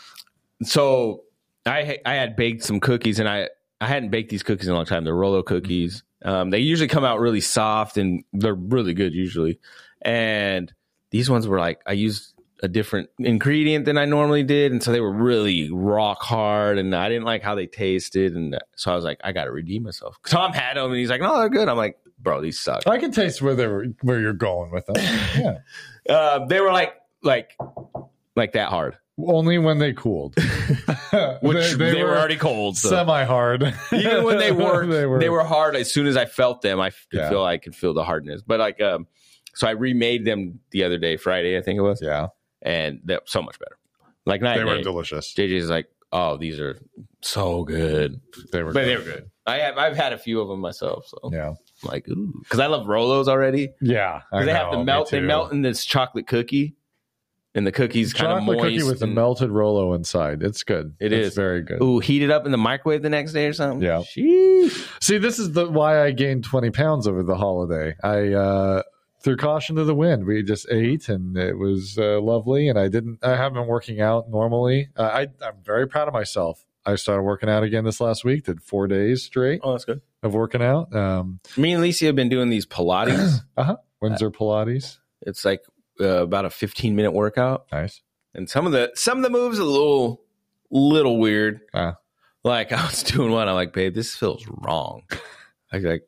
so I I had baked some cookies, and I I hadn't baked these cookies in a long time. They're Rolo cookies. Um, they usually come out really soft, and they're really good usually. And these ones were like, I used a different ingredient than I normally did, and so they were really rock hard, and I didn't like how they tasted, and so I was like, I got to redeem myself. Tom had them, and he's like, no, they're good. I'm like, bro, these suck. I can taste where they were, where you're going with them. Yeah, uh, they were like like like that hard. Only when they cooled, which they, they, they were, were already cold, so. Semi-hard. Even when they weren't, they were, they were hard. As soon as I felt them, I could yeah. feel I could feel the hardness. But like, um, so I remade them the other day, Friday, I think it was. Yeah, and they're so much better. Like night they were day. delicious. J J's like, oh, these are so good. They were, but good. they were good. I have, I've had a few of them myself. So yeah, I'm like, ooh, because I love Rolos already. Yeah, because they have to melt. They melt in this chocolate cookie. And the cookies kind of moist. Chocolate cookie with a melted Rolo inside. It's good. It it's is very good. Ooh, heat it up in the microwave the next day or something. Yeah. Sheesh. See, this is the why I gained twenty pounds over the holiday. I uh, threw caution to the wind. We just ate, and it was uh, lovely. And I didn't. I haven't been working out normally. Uh, I, I'm very proud of myself. I started working out again this last week. Did four days straight. Oh, that's good. Of working out. Um, Me and Lisa have been doing these Pilates. uh huh. Windsor Pilates. It's like uh, about a fifteen minute workout. Nice. And some of the some of the moves are a little little weird. Uh, like I was doing one, I'm like, babe, this feels wrong. I like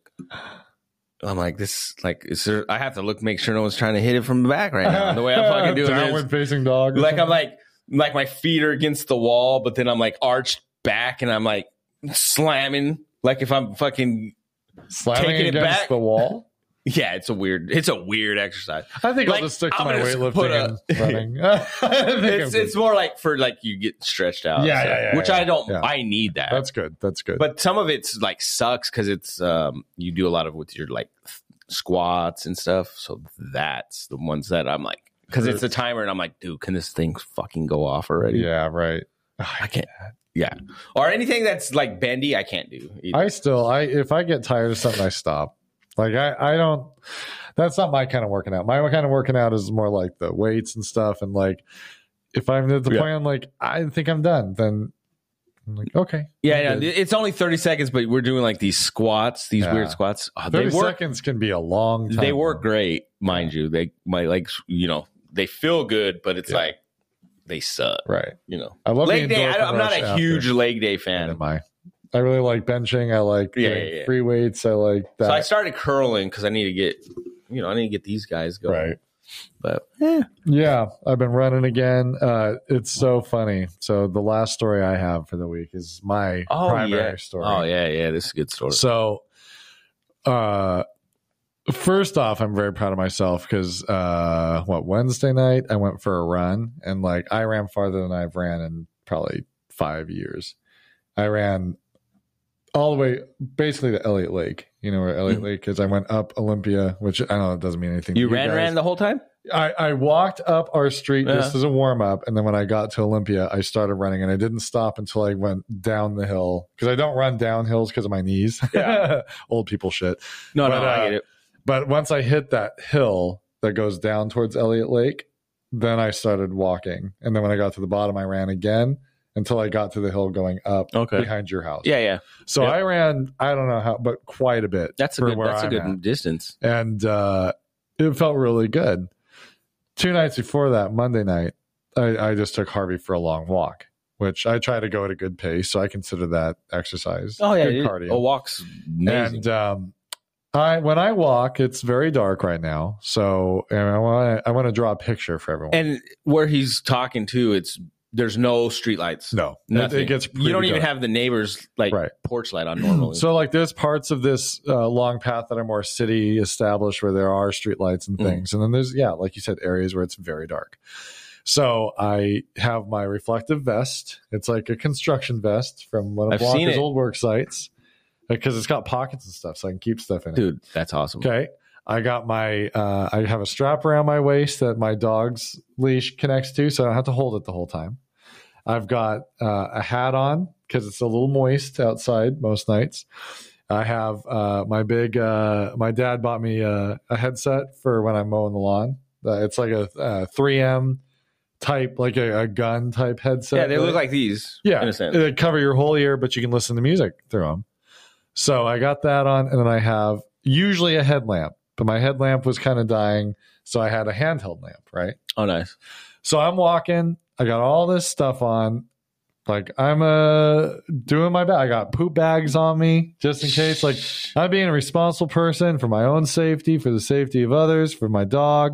I'm like, this like is there I have to look make sure no one's trying to hit it from the back right now. The way I'm fucking doing downward this. facing dog. Like something? I'm like like my feet are against the wall, but then I'm like arched back and I'm like slamming like if I'm fucking slamming taking it against back. the wall. Yeah, it's a weird, it's a weird exercise. I think like, I'll just stick to I'm my weightlifting a, and running. it's it's more like for like you get stretched out. Yeah, so, yeah, yeah. Which yeah. I don't. Yeah. I need that. That's good. That's good. But some of it's like sucks because it's um you do a lot of with your like squats and stuff. So that's the ones that I'm like because it's a timer and I'm like, dude, can this thing fucking go off already? Yeah, right. I can't. Yeah, or anything that's like bendy, I can't do. Either. I still, I if I get tired of something, I stop. Like I, I don't. That's not my kind of working out. My kind of working out is more like the weights and stuff. And like, if I'm at the yeah. point, I'm like, I think I'm done. Then I'm like, okay. Yeah, yeah. It's only thirty seconds, but we're doing like these squats, these yeah. weird squats. Oh, thirty they work, seconds can be a long time. They work great, mind you. They my legs, you know, they feel good, but it's yeah. like they suck. Right. You know, I love leg day. I, I'm not a after. huge leg day fan. Am I? I really like benching. I like yeah, yeah, yeah. free weights. I like that. So I started curling because I need to get, you know, I need to get these guys going. Right. But eh. yeah, I've been running again. Uh, it's so funny. So the last story I have for the week is my oh, primary yeah. story. Oh yeah, yeah, this is a good story. So, uh, first off, I'm very proud of myself because uh, what Wednesday night I went for a run and like I ran farther than I've ran in probably five years. I ran all the way basically to Elliott Lake. You know where Elliott Lake is? I went up Olympia, which I know it doesn't mean anything. You to ran, you ran the whole time? I, I walked up our street uh-huh. just as a warm up. And then when I got to Olympia, I started running and I didn't stop until I went down the hill because I don't run down hills because of my knees. Yeah. Old people shit. No, but, no, uh, I get it. But once I hit that hill that goes down towards Elliott Lake, then I started walking. And then when I got to the bottom, I ran again until I got to the hill going up okay. behind your house. Yeah, yeah. So yep. I ran, I don't know how, but quite a bit. That's a good, that's a good at. distance. And uh, it felt really good. Two nights before that, Monday night, I, I just took Harvey for a long walk, which I try to go at a good pace. So I consider that exercise. Oh, yeah. Good It, cardio. a walk's amazing. And um, I, when I walk, it's very dark right now. So and I want I want to draw a picture for everyone. And where he's talking to, it's there's no street lights. No, nothing. It, it gets you don't pretty even dark. have the neighbor's like Right. porch light on normally. So like there's parts of this uh, long path that are more city established where there are streetlights and Mm. things. And then there's, yeah, like you said, areas where it's very dark. So I have my reflective vest. It's like a construction vest from one of I've seen Blanca's it. old work sites because it's got pockets and stuff so I can keep stuff in it. Dude, that's awesome. Okay. I got my, uh, I have a strap around my waist that my dog's leash connects to, so I don't have to hold it the whole time. I've got uh, a hat on because it's a little moist outside most nights. I have uh, my big, uh, my dad bought me a, a headset for when I'm mowing the lawn. Uh, it's like a, a three M type, like a, a gun type headset. Yeah, they look like these. Yeah, in a sense. they cover your whole ear, but you can listen to music through them. So I got that on, and then I have usually a headlamp, but my headlamp was kind of dying, so I had a handheld lamp, right? Oh, nice. So I'm walking, I got all this stuff on, like I'm uh, doing my best. I got poop bags on me just in case. Like I'm being a responsible person for my own safety, for the safety of others, for my dog.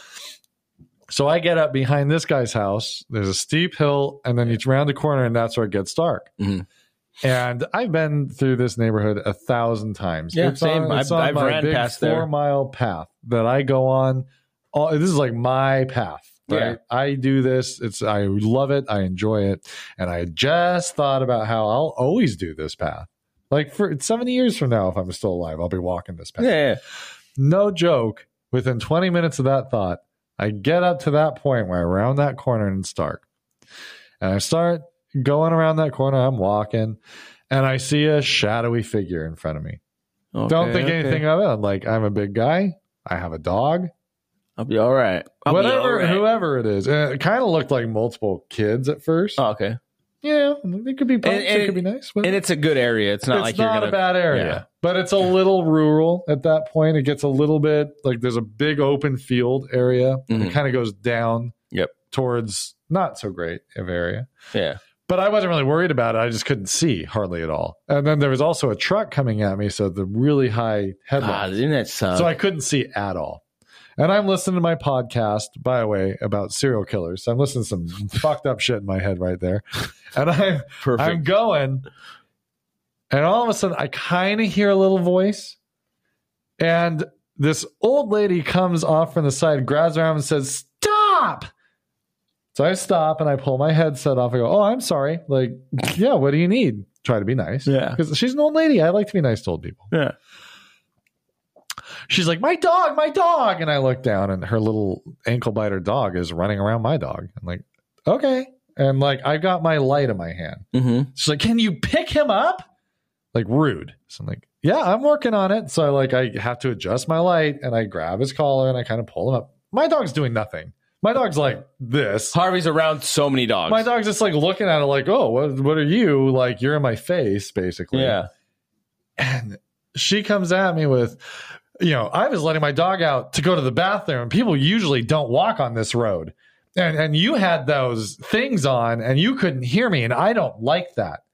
So I get up behind this guy's house. There's a steep hill, and then you round the corner, and that's where it gets dark. Mhm. And I've been through this neighborhood a thousand times. Yeah, it's same. On, it's I've- on I've my ran big past there. four mile path that I go on. All, this is like my path. Right? Yeah. I do this. It's I love it. I enjoy it. And I just thought about how I'll always do this path. Like for seventy years from now, if I'm still alive, I'll be walking this path. Yeah, yeah. No joke. Within twenty minutes of that thought, I get up to that point where I round that corner and it's dark. And I start going around that corner. I'm walking and I see a shadowy figure in front of me. Okay, Don't think okay. anything of it. I'm like, I'm a big guy. I have a dog. I'll be all right. I'll be Whatever, all right. whoever it is. And it kind of looked like multiple kids at first. Oh, okay. Yeah, it could be punks, And- and- it could be nice. But And it's a good area. It's not it's like you're not gonna. a bad area, Yeah. but it's a little rural at that point. It gets a little bit like there's a big open field area. Mhm. It kind of goes down Yep. towards not so great of area. Yeah. But I wasn't really worried about it. I just couldn't see hardly at all. And then there was also a truck coming at me, so the really high Ah, headlights. didn't that suck? So I couldn't see at all. And I'm listening to my podcast, by the way, about serial killers. So I'm listening to some fucked up shit in my head right there. And I'm Perfect. I'm going, and all of a sudden I kind of hear a little voice. And this old lady comes off from the side, grabs her arm and says, "Stop!" So I stop and I pull my headset off. I go, "Oh, I'm sorry. Like, yeah, what do you need?" Try to be nice. Yeah. Because she's an old lady. I like to be nice to old people. yeah. She's like, "My dog, my dog." And I look down and her little ankle biter dog is running around my dog. I'm like, okay. And like, I got my light in my hand. Mm-hmm. She's like, "Can you pick him up?" Like rude. So I'm like, "Yeah, I'm working on it." So I like, I have to adjust my light and I grab his collar and I kind of pull him up. My dog's doing nothing. My dog's like this. Harvey's around so many dogs. My dog's just like looking at it like, "Oh, what, what are you?" Like, you're in my face, basically. Yeah. And she comes at me with, you know, I was letting my dog out to go to the bathroom. People usually don't walk on this road. And and you had those things on and you couldn't hear me. And I don't like that.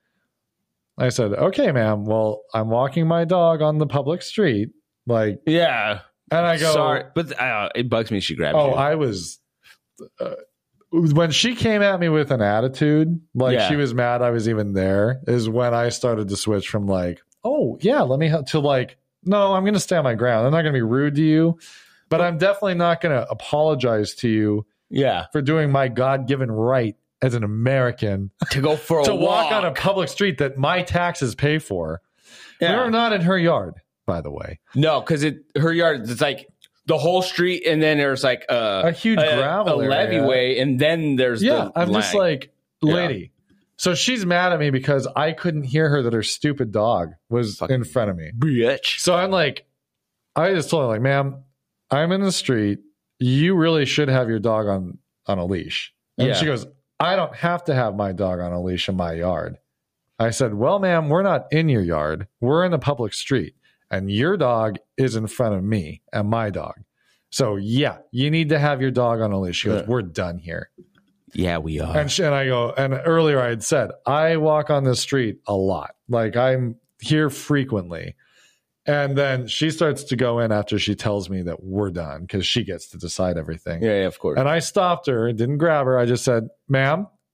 I said, "Okay, ma'am. Well, I'm walking my dog on the public street." Like, Yeah. and I go, Sorry, but uh, it bugs me. She grabbed "Oh, you. I was." Uh, when she came at me with an attitude, like Yeah. she was mad I was even there, is when I started to switch from like, "Oh, yeah, let me," help," to like, "No, I'm going to stand my ground. I'm not going to be rude to you, but I'm definitely not going to apologize to you yeah. for doing my God-given right as an American To go for a to walk. walk on a public street that my taxes pay for." Yeah. We were not in her yard, by the way. No, because it her yard it's like the whole street, and then there's like a, A huge gravel a area. levee way, and then there's Yeah, the I'm just line. like, lady. So she's mad at me because I couldn't hear her that her stupid dog was Fucking in front of me. bitch. So I'm like, I just told her, like, "Ma'am, I'm in the street. You really should have your dog on, on a leash." And Yeah. she goes, "I don't have to have my dog on a leash in my yard." I said, "Well, ma'am, we're not in your yard. We're in the public street. And your dog is in front of me and my dog. So, yeah, you need to have your dog on a leash." She goes, Yeah. "We're done here." Yeah, we are. And, she, and I go, and earlier I had said, I walk on this street a lot. Like I'm here frequently. And then she starts to go in after she tells me that we're done because she gets to decide everything. yeah, yeah, of course. And I stopped her, didn't grab her. I just said, "Ma'am,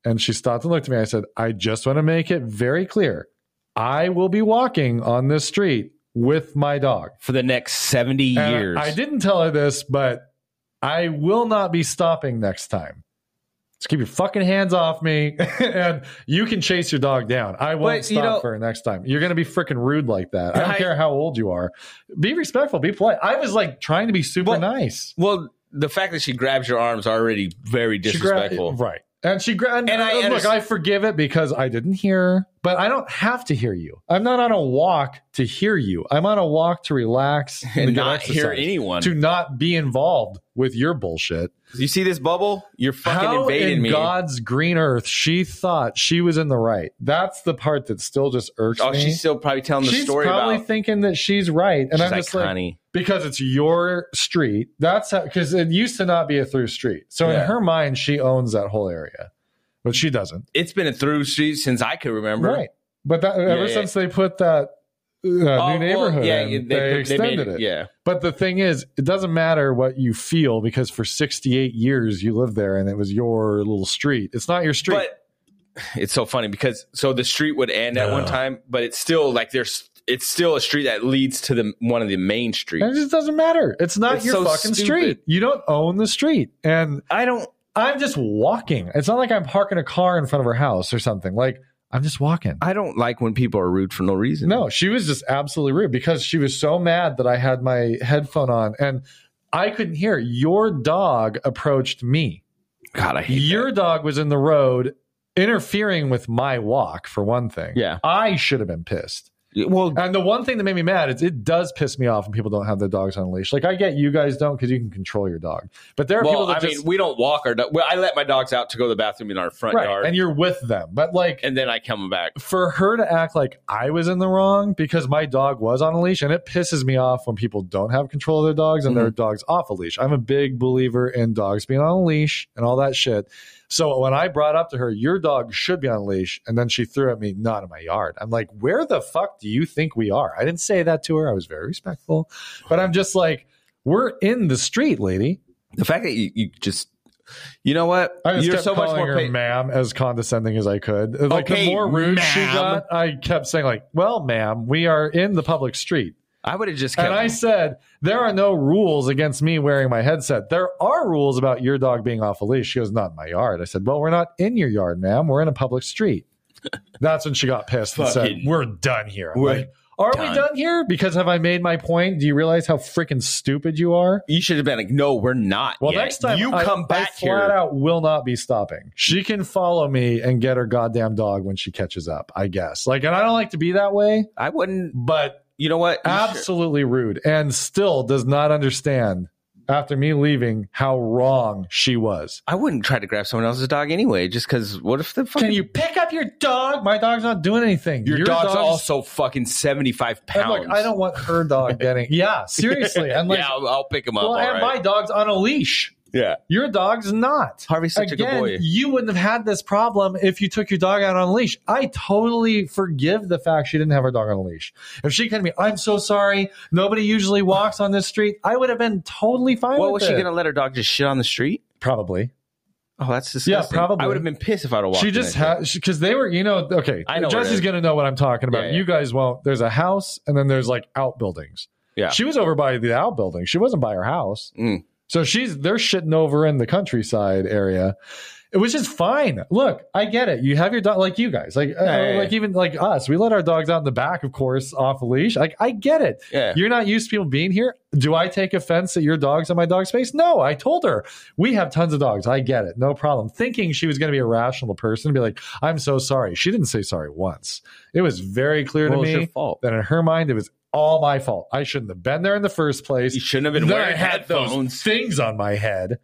and she stopped and looked at me. I said, I just want to make it very clear. I will be walking on this street with my dog for the next seventy and years. I, I didn't tell her this, but I will not be stopping next time. Just keep your fucking hands off me, and you can chase your dog down. I won't But, stop you know, for her next time. You're going to be freaking rude like that. I don't I- care how old you are. Be respectful. Be polite. I was like trying to be super Well, nice. Well, the fact that she grabs your arms already very She gra- disrespectful. right? And she gra- and, And I uh, look, understand- I forgive it because I didn't hear her, but I don't have to hear you. I'm not on a walk to hear you. I'm on a walk to relax to And get not hear exercise, anyone. to not be involved with your bullshit. You see this bubble? You're fucking How invading in me. God's green earth she thought she was in the right? That's the part that still just irks Oh, me. she's still probably telling the She's story probably about. thinking that she's right, and She's I'm like, just like, honey. because it's your street. That's because it used to not be a through street. So Yeah. in her mind, she owns that whole area, but she doesn't. It's been a through street since I can remember. Right. But that, ever yeah. since they put that uh, Oh, new well, neighborhood yeah, in, they, they, they extended made it. Yeah. But the thing is, it doesn't matter what you feel because for sixty-eight years you lived there and it was your little street. It's not your street. But it's so funny because so the street would end at Yeah. one time, but it's still like there's it's still a street that leads to the one of the main streets. And it just doesn't matter. It's not It's your so fucking stupid. street. You don't own the street. And I don't. I'm just walking. It's not like I'm parking a car in front of her house or something. Like, I'm just walking. I don't like when people are rude for no reason. No, she was just absolutely rude because she was so mad that I had my headphone on and I couldn't hear. Your dog approached me. God, I hate Your that. dog was in the road interfering with my walk, for one thing. Yeah. I should have been pissed. Well, And the one thing that made me mad is it does piss me off when people don't have their dogs on a leash. Like, I get you guys don't because you can control your dog. But there are people well, that I just... mean, we don't walk our dog. Well, I let my dogs out to go to the bathroom in our front right, yard, and you're with them. But, like... and then I come back. for her to act like I was in the wrong because my dog was on a leash, and it pisses me off when people don't have control of their dogs and Mhm. their dog's off a leash. I'm a big believer in dogs being on a leash and all that shit. So when I brought up to her, your dog should be on a leash, and then she threw at me, not in my yard. I'm like, where the fuck do you think we are? I didn't say that to her. I was very respectful. But I'm just like, we're in the street, lady. The fact that you, you just, you know what? I just You're kept so much calling more. her Pa- ma'am as condescending as I could. Like, Okay, the more rude she ma'am. got, I kept saying, like, well, ma'am, we are in the public street. I would have just kept. And I said, there are no rules against me wearing my headset. There are rules about your dog being off a leash. She goes, not in my yard. I said, well, we're not in your yard, ma'am. We're in a public street. That's when she got pissed and said, Fucking- we're done here. I'm We're like, are done. we done here? Because have I made my point? Do you realize how freaking stupid you are? you should have been like, no, we're not. Well, yet. next time you I, come back I here. flat out will not be stopping. She can follow me and get her goddamn dog when she catches up, I guess. Like, and I don't like to be that way, I wouldn't. but You know what? You should- absolutely rude and still does not understand after me leaving how wrong she was. I wouldn't try to grab someone else's dog anyway, just because what if the fucking Can you pick up your dog? My dog's not doing anything. your, dog's, also fucking seventy-five I'm pounds. like, I don't want her dog getting. Yeah, seriously. I'm like, yeah, I'll, I'll pick him up. well, all and right. my dog's on a leash. yeah, Your dog's not. Harvey's such a good Again, boy. you wouldn't have had this problem if you took your dog out on a leash. I totally forgive the fact she didn't have her dog on a leash. If she came to me, I'm so sorry. Nobody usually walks on this street. I would have been totally fine What with was she it. gonna let her dog just shit on the street? Probably. Oh, that's disgusting. probably. I would have been pissed if I'd have walked. She in just there. had because they were, you know, okay. I know where it Jesse's is. gonna know what I'm talking about. Yeah, yeah. You guys won't. There's a house, and then there's like outbuildings. Yeah. She was over by the outbuilding. She wasn't by her house. Mm. So she's they're shitting over in the countryside area. It was just fine. Look, I get it. You have your dog, like you guys, like uh, Yeah, yeah, like yeah. even like us. We let our dogs out in the back, of course, off a leash. Like I get it. Yeah. You're not used to people being here. Do I take offense that your dog's in my dog space? No, I told her we have tons of dogs. I get it. No problem. Thinking she was going to be a rational person and be like, I'm so sorry. She didn't say sorry once. It was very clear Well, to it's your me fault. that in her mind, it was all my fault. I shouldn't have been there in the first place. You shouldn't have been Then wearing I had those headphones. things on my head.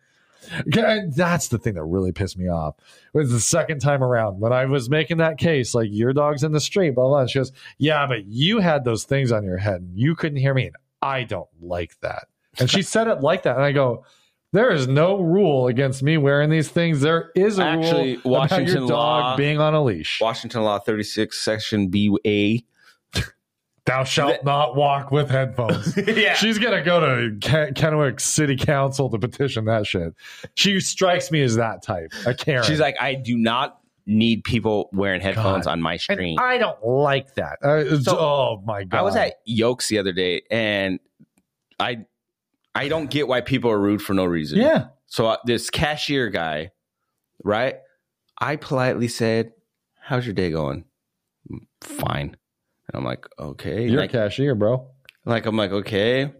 And that's the thing that really pissed me off. It was the second time around when I was making that case, like your dog's in the street, blah, blah, blah. And she goes, yeah, but you had those things on your head and you couldn't hear me. And I don't like that. And she said it like that. And I go, there is no rule against me wearing these things. There is a Actually, rule about Washington your dog law- being on a leash. Washington Law thirty-six, Section B A. Thou shalt That- not walk with headphones. yeah. She's going to go to Ken- Kennewick City Council to petition that shit. She strikes me as that type, a Karen. She's like, I do not need people wearing headphones God. on my screen. And I don't like that. Uh, So, oh my God. I was at Yokes the other day, and I I don't get why people are rude for no reason. Yeah. So uh, this cashier guy, right? I politely said, "How's your day going?" Fine. And I'm like, okay. You're like, a cashier, bro. like I'm like, okay.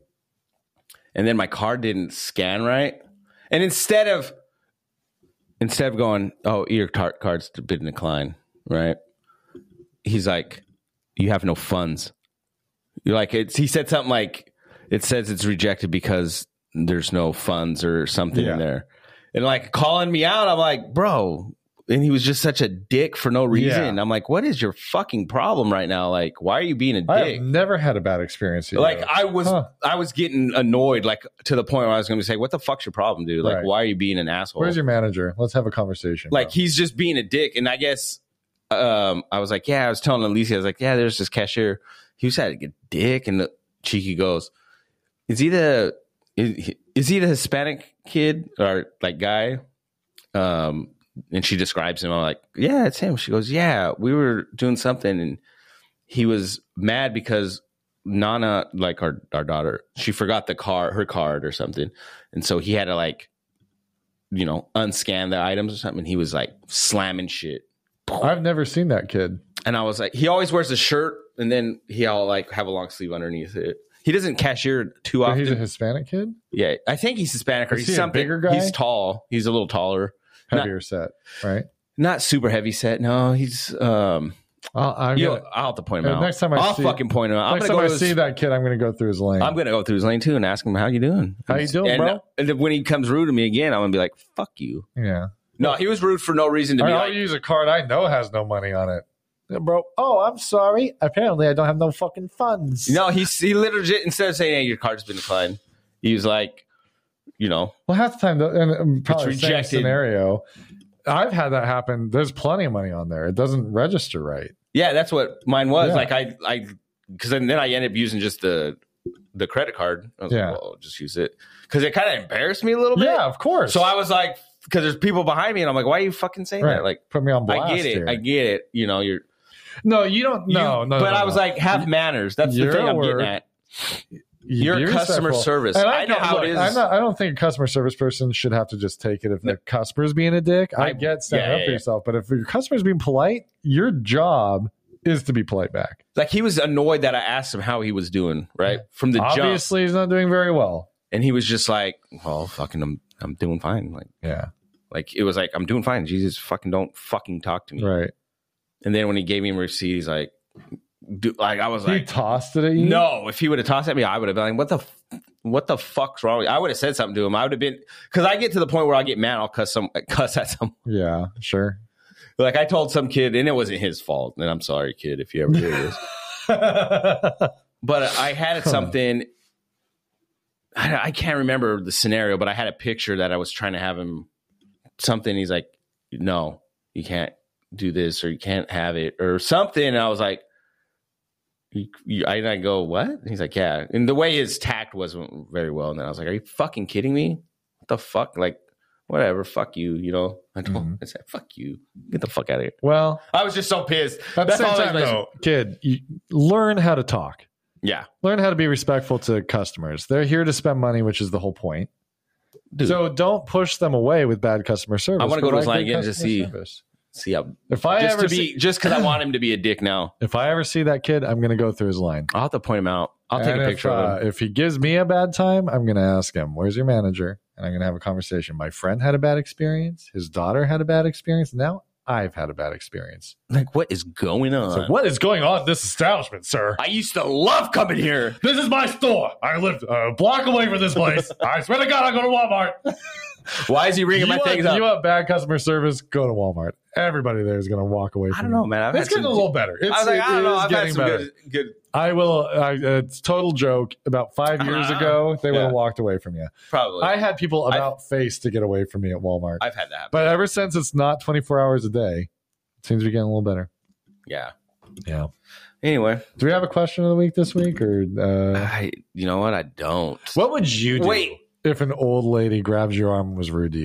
And then my card didn't scan right. And instead of instead of going, oh, your tar- card's been declined, right? He's like, you have no funds. You're like, it's he said something like, it says it's rejected because there's no funds or something Yeah. in there. And like calling me out, I'm like, bro. And he was just such a dick for no reason. Yeah. I'm like, what is your fucking problem right now? Like, why are you being a I dick? have never had a bad experience. With Like you. I was, Huh. I was getting annoyed, like to the point where I was going to say, "What the fuck's your problem, dude? Like, Right. why are you being an asshole?" Where's your manager? Let's have a conversation. like bro. he's just being a dick. And I guess um, I was like, "Yeah," I was telling Alicia, I was like, "Yeah, there's this cashier. He was had a dick." And the cheeky goes, "Is he the is, is he the Hispanic kid or like guy?" Um, and she describes him. I'm like, "Yeah, it's him." She goes, "Yeah, we were doing something, and he was mad because Nana, like our our daughter, she forgot the card, her card or something, and so he had to like, you know, unscan the items or something. And he was like slamming shit, I've never seen that kid. and I was like, he always wears a shirt, and then he'll like have a long sleeve underneath it. He doesn't cashier too So often. he's a Hispanic kid, Yeah, I think he's Hispanic or Is he's he a something. bigger guy? He's tall. He's a little taller. heavier set, right? Not super heavy set. No, he's um. I'll, I'm You gonna, know, I'll have to point him uh, out. next time I I'll see- fucking point him out. I'm next gonna time go I to see his, that kid, I'm going to go through his lane. I'm gonna go through his lane too and ask him how you doing. How you doing, and, bro? And then when he comes rude to me again, I'm gonna be like, "Fuck you." yeah. No, he was rude for no reason to All be right, like. I'll use a card I know has no money on it. Yeah, bro. Oh, I'm sorry. Apparently, I don't have no fucking funds. No, he he literally instead of saying, "Hey, your card's been declined," he was like, you know, Well, half the time, though, and um, probably It's the same rejected. scenario. I've had that happen. There's plenty of money on there. It doesn't register right. yeah, that's what mine was. Yeah. Like I, I, because then, then I ended up using just the the credit card. I was Yeah. like, well, I'll just use it because it kind of embarrassed me a little bit. Yeah, of course. So I was like, because there's people behind me, and I'm like, why are you fucking saying right. that? Like, put me on blast I get it, here. I get it. You know, you're no, you don't. No, you- no. But no, I was no. like, have manners. That's the You're thing I'm a getting word. at. You- Your be customer respectful. service. And I know get- how look, it is. I'm not, I don't think a customer service person should have to just take it if the customer's being a dick. I, I- get standing yeah, up yeah, for yeah. yourself, but if your customer's being polite, your job is to be polite back. Like he was annoyed that I asked him how he was doing, right? From the jump. Obviously, he's not doing very well. And he was just like, well, fucking, I'm, I'm doing fine. Like, Yeah, like it was like, I'm doing fine. Jesus, fucking don't fucking talk to me. right. And then when he gave me a receipt, he's like, do, like I was He like, tossed it at you. no. If he would have tossed at me, I would have been like, what the, f- what the fuck's wrong? with you? I would have said something to him. I would have been, because I get to the point where I get mad. I'll cuss some, cuss at some. Yeah, sure. Like I told some kid, and it wasn't his fault. And I'm sorry, kid, if you ever hear this. But I had something. I, I can't remember the scenario, but I had a picture that I was trying to have him something. He's like, no, you can't do this, or you can't have it, or something. And I was like, you, you, I, I go, what? And he's like, yeah. And the way his tact wasn't very well. And then I was like, are you fucking kidding me? What the fuck? Like, whatever. Fuck you. You know, I told Mhm. I said, fuck you. Get the fuck out of here. Well, I was just so pissed. at the That's same all time, I- though, kid, you learn how to talk. Yeah. Learn how to be respectful to customers. They're here to spend money, which is the whole point. Dude. So don't push them away with bad customer service. I wanna go to his Provide line good again to customer see- service. See how If I just ever to see, be just because I want him to be a dick now. if I ever see that kid, I'm going to go through his line. I'll have to point him out. I'll take And a if, picture uh, of him. If he gives me a bad time, I'm going to ask him, "Where's your manager?" And I'm going to have a conversation. My friend had a bad experience. His daughter had a bad experience. Now I've had a bad experience. Like, what is going on? So what is going on in this establishment, sir? I used to love coming here. This is my store. I live a block away from this place. I swear to God, I go to Walmart. Why is he ringing you my want, things up? You want bad customer service? Go to Walmart. Everybody there is going to walk away from I don't know, you. man. I've It's had getting some, a little better. It's, I was like, it I don't know. is I've had getting some better. good, good. I will. I, it's total joke. About five years Uh, ago, they would have yeah. walked away from you. Probably. I had people about face to get away from me at Walmart. I've had that happen. But ever since it's not twenty-four hours a day, it seems to be getting a little better. Yeah. Yeah. Anyway, Do we have a question of the week this week? Or uh, I. You know what? I don't. what would you do Wait. if an old lady grabs your arm and was rude to you?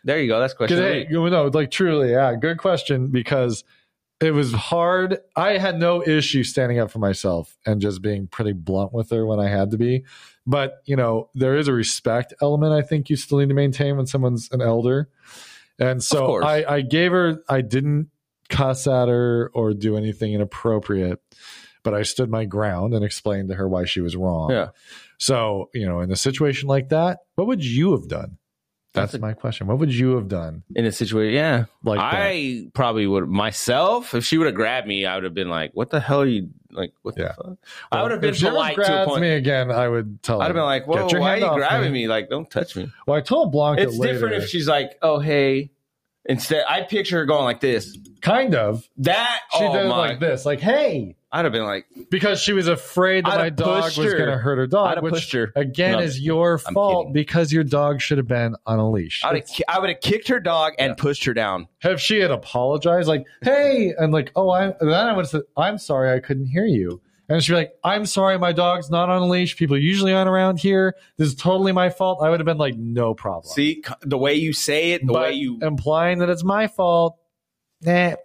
There you go. That's question. Hey, you know, like truly, yeah, good question, because it was hard. I had no issue standing up for myself and just being pretty blunt with her when I had to be. But, you know, there is a respect element I think you still need to maintain when someone's an elder. And so I, I gave her, I didn't cuss at her or do anything inappropriate, but I stood my ground and explained to her why she was wrong. Yeah. So, you know, in a situation like that, what would you have done? That's, That's a, my question. What would you have done in a situation? Yeah, like I that? probably would myself. If she would have grabbed me, I would have been like, "What the hell are you like? What yeah. the fuck?" Well, I would have been if polite she to a point. me again, I would tell her. I'd have been like, "Whoa, why are you grabbing me? me? Like, don't touch me." Well, I told Blanca it's later, different if she's like, "Oh, hey." Instead, I picture her going like this. Kind of. That she oh did my. like this, like, "Hey." I'd have been like, because she was afraid that I'd my dog was going to hurt her dog, I'd have which pushed her. again No, is your I'm fault kidding. because your dog should have been on a leash. I would, have, I would have kicked her dog and yeah. pushed her down. Have she had apologized, like, "Hey," and like, "Oh, I," then I would have said, "I'm sorry, I couldn't hear you." And she'd be like, "I'm sorry, my dog's not on a leash. People usually aren't around here. This is totally my fault." I would have been like, "No problem." See, the way you say it, the but way you implying that it's my fault. Nah.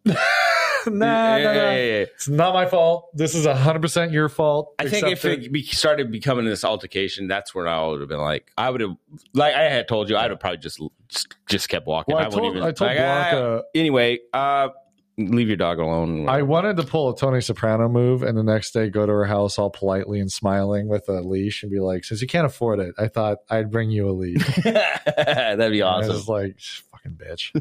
Nah, yeah, nah, nah. Yeah, yeah. It's not my fault. This is one hundred percent your fault. I think if it, it be, started becoming this altercation, that's when I would have been like, I would have, like I had told you, I would have probably just just kept walking. Well, I, I told, wouldn't even. I told like, Blanca. I, anyway, uh, leave your dog alone. I wanted to pull a Tony Soprano move and the next day go to her house all politely and smiling with a leash and be like, "Since you can't afford it, I thought I'd bring you a leash." That'd be awesome. And I was like, "Fucking bitch."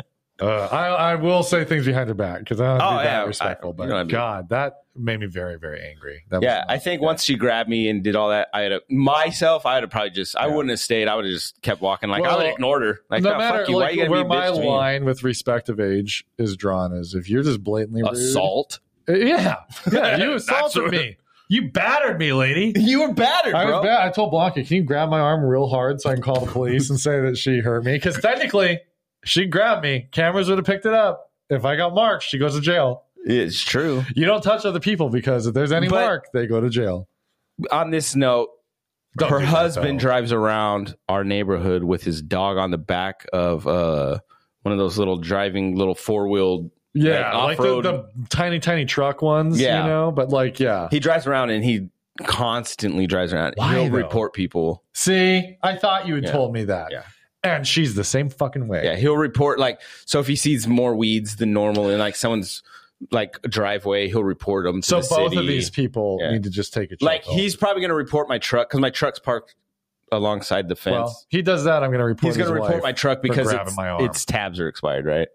Uh, I, I will say things behind her back because I don't oh, be yeah, that respectful. I, but you know what I mean. God, that made me very, very angry. That yeah, was I think once she grabbed me and did all that, I had a, myself. I would have probably just. I yeah. wouldn't have stayed. I would have just kept walking. Like well, I would have ignored her. Like no oh, matter fuck you. like, Why you where be a my bitch line with respect of age is drawn is if you're just blatantly rude, assault. Yeah, yeah, you assaulted me. You battered me, lady. You were battered, I bro. was bad. I told Blanca, "Can you grab my arm real hard so I can call the police and say that she hurt me?" Because technically, she grabbed me. Cameras would have picked it up. If I got marked, she goes to jail. It's true. You don't touch other people because if there's any but mark, they go to jail. On this note, don't her that, husband though. drives around our neighborhood with his dog on the back of uh, one of those little driving little four-wheeled yeah, like, like the, the tiny, tiny truck ones, yeah. you know? But like, yeah. He drives around and he constantly drives around. Why, He'll though? report people. See, I thought you had yeah. told me that. Yeah. And she's the same fucking way. Yeah, he'll report like so if he sees more weeds than normal in like someone's like driveway, he'll report them to so the both city. of these people yeah. need to just take a like home. He's probably going to report my truck because my truck's parked alongside the fence. Well, he does that. I'm going to report. He's going to report my truck because it's, my arm. its tabs are expired, right?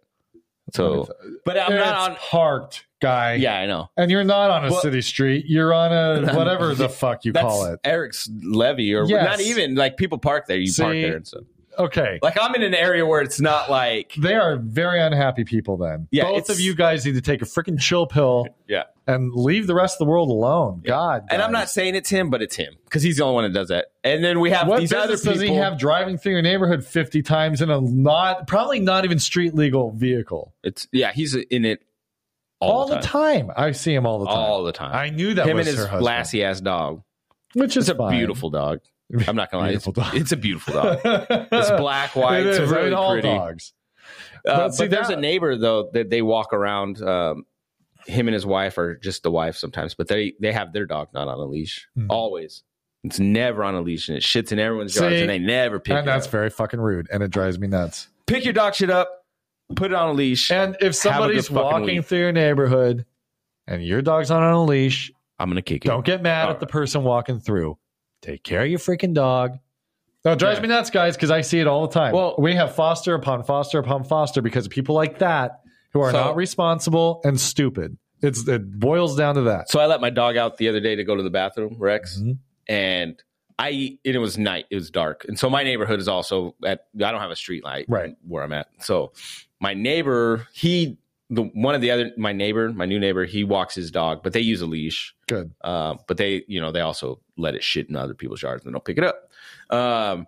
So, but I'm it's not on parked, guy. Yeah, I know. And you're not on a well, city street. You're on a whatever the fuck you call it. Eric's levee, or yes. not even like people park there. You See, park there and stuff. Okay. Like I'm in an area where it's not like they are very unhappy people then. Yeah, both of you guys need to take a freaking chill pill. Yeah. And leave the rest of the world alone. Yeah. God. And guys. I'm not saying it's him, but it's him because he's the only one that does that. And then we have what these other people. Does he have driving through your neighborhood fifty times in a not probably not even street legal vehicle? It's yeah, he's in it all, all the, the time. time. I see him all the time. All the time. I knew that him was and his her husband. glassy ass dog, which is it's a fine. beautiful dog. I'm not gonna lie, it's, dog. it's a beautiful dog. It's black, white, it it's is. really I mean, all pretty. dogs. Uh, But but see, there's that- a neighbor though that they walk around. Um, him and his wife, or just the wife sometimes, but they they have their dog not on a leash. Hmm. Always, it's never on a leash, and it shits in everyone's yards, See? and they never pick. And it that's up. very fucking rude, and it drives me nuts. Pick your dog shit up, put it on a leash. And if somebody's fucking walking week. through your neighborhood and your dog's not on a leash, I'm gonna kick it. don't get mad All at the right. person walking through. Take care of your freaking dog. No, it drives Yeah. me nuts, guys, because I see it all the time. Well- we have foster upon foster upon foster because of people like that who are So- not responsible and stupid. It's it boils down to that. So I let my dog out the other day to go to the bathroom, Rex, Mhm. and I and it was night, it was dark, and so my neighborhood is also at. I don't have a street light Right. where I'm at. So my neighbor, he the one of the other my neighbor, my new neighbor, he walks his dog, but they use a leash. Good. Uh, but they, you know, they also let it shit in other people's yards and they don't pick it up. Um,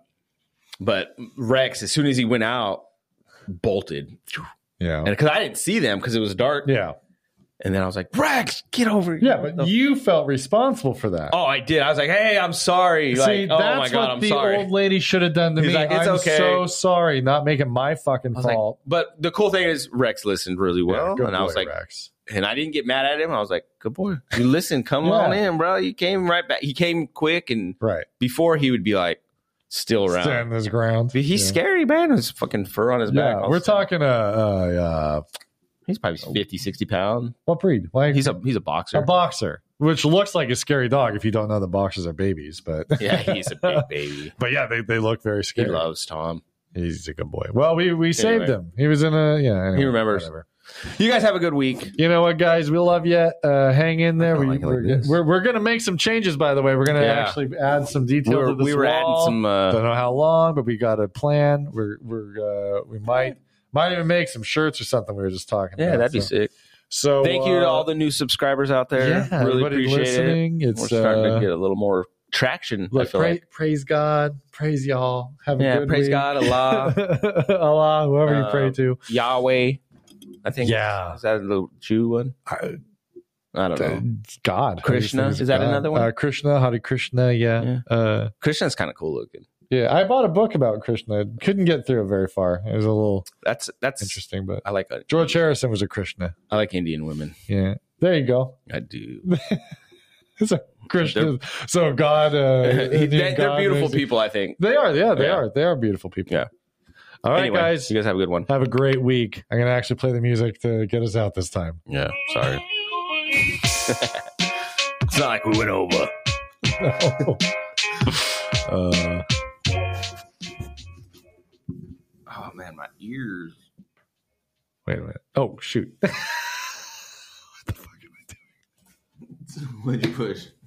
but Rex, as soon as he went out, bolted, Yeah. and because I didn't see them because it was dark. Yeah. And then I was like, Rex, get over here. Yeah, but you felt responsible for that. Oh, I did. I was like, hey, I'm sorry. See, like, that's oh my God, what I'm the sorry. old lady should have done to He's me. like, it's I'm okay. so sorry. Not make it my fucking fault. Like, but the cool thing is Rex listened really well. Yeah, good and boy, I was like, Rex. and I didn't get mad at him. I was like, good boy. You listen, come Yeah. on in, bro. You came right back. He came quick. And Right. before he would be like, still around. Stand his ground. But he's yeah. scary, man. His fucking fur on his back. Yeah, we're talking, uh, uh, uh, He's probably fifty, sixty pounds. what breed? Why? He's a he's a boxer. A boxer, which looks like a scary dog if you don't know that boxers are babies. But Yeah, he's a big baby. But yeah, they, they look very He scary. loves Tom. He's a good boy. Well, we we saved Anyway. him. He was in a yeah. Anyway, He remembers. whatever. You guys have a good week. You know what, guys? We love you. Uh, hang in there. I We, like it like we're, this. we're we're gonna make some changes. By the way, we're gonna Yeah. actually add some detail We were, to this we were adding wall. some. Uh, Don't know how long, but we got a plan. We're we're uh, we might might even make some shirts or something. We were just talking. yeah, about. that'd be so, sick. So Thank you to uh, all the new subscribers out there. yeah, really everybody appreciate listening. it. It's We're starting uh, to get a little more traction. I look, feel pray, like. praise God, praise y'all. Have a Yeah, good praise week. God, Allah, Allah, whoever you Uh, pray to. Yahweh. I think. Yeah. Is that a little Jew one? I- I don't know. God, Krishna? I just think it's Is that God. another one? Uh, Krishna, Hare Krishna. Yeah. Yeah. Uh, Krishna's kind of cool looking. yeah. I bought a book about Krishna. Couldn't get through it very far. It was a little That's that's interesting, but I like a, George Harrison was a Krishna. I like Indian women. Yeah. There you go. I do. It's a Krishna. So God, uh, they, Indian they're God beautiful makes it- people. I think. They are. Yeah, they Yeah. are. They are beautiful people. Yeah. All right, Anyway, guys. You guys have a good one. Have a great week. I'm going to actually play the music to get us out this time. Yeah. Sorry. It's not like we went over. uh, Oh man, my ears. wait a minute. Oh, shoot. What'd you push?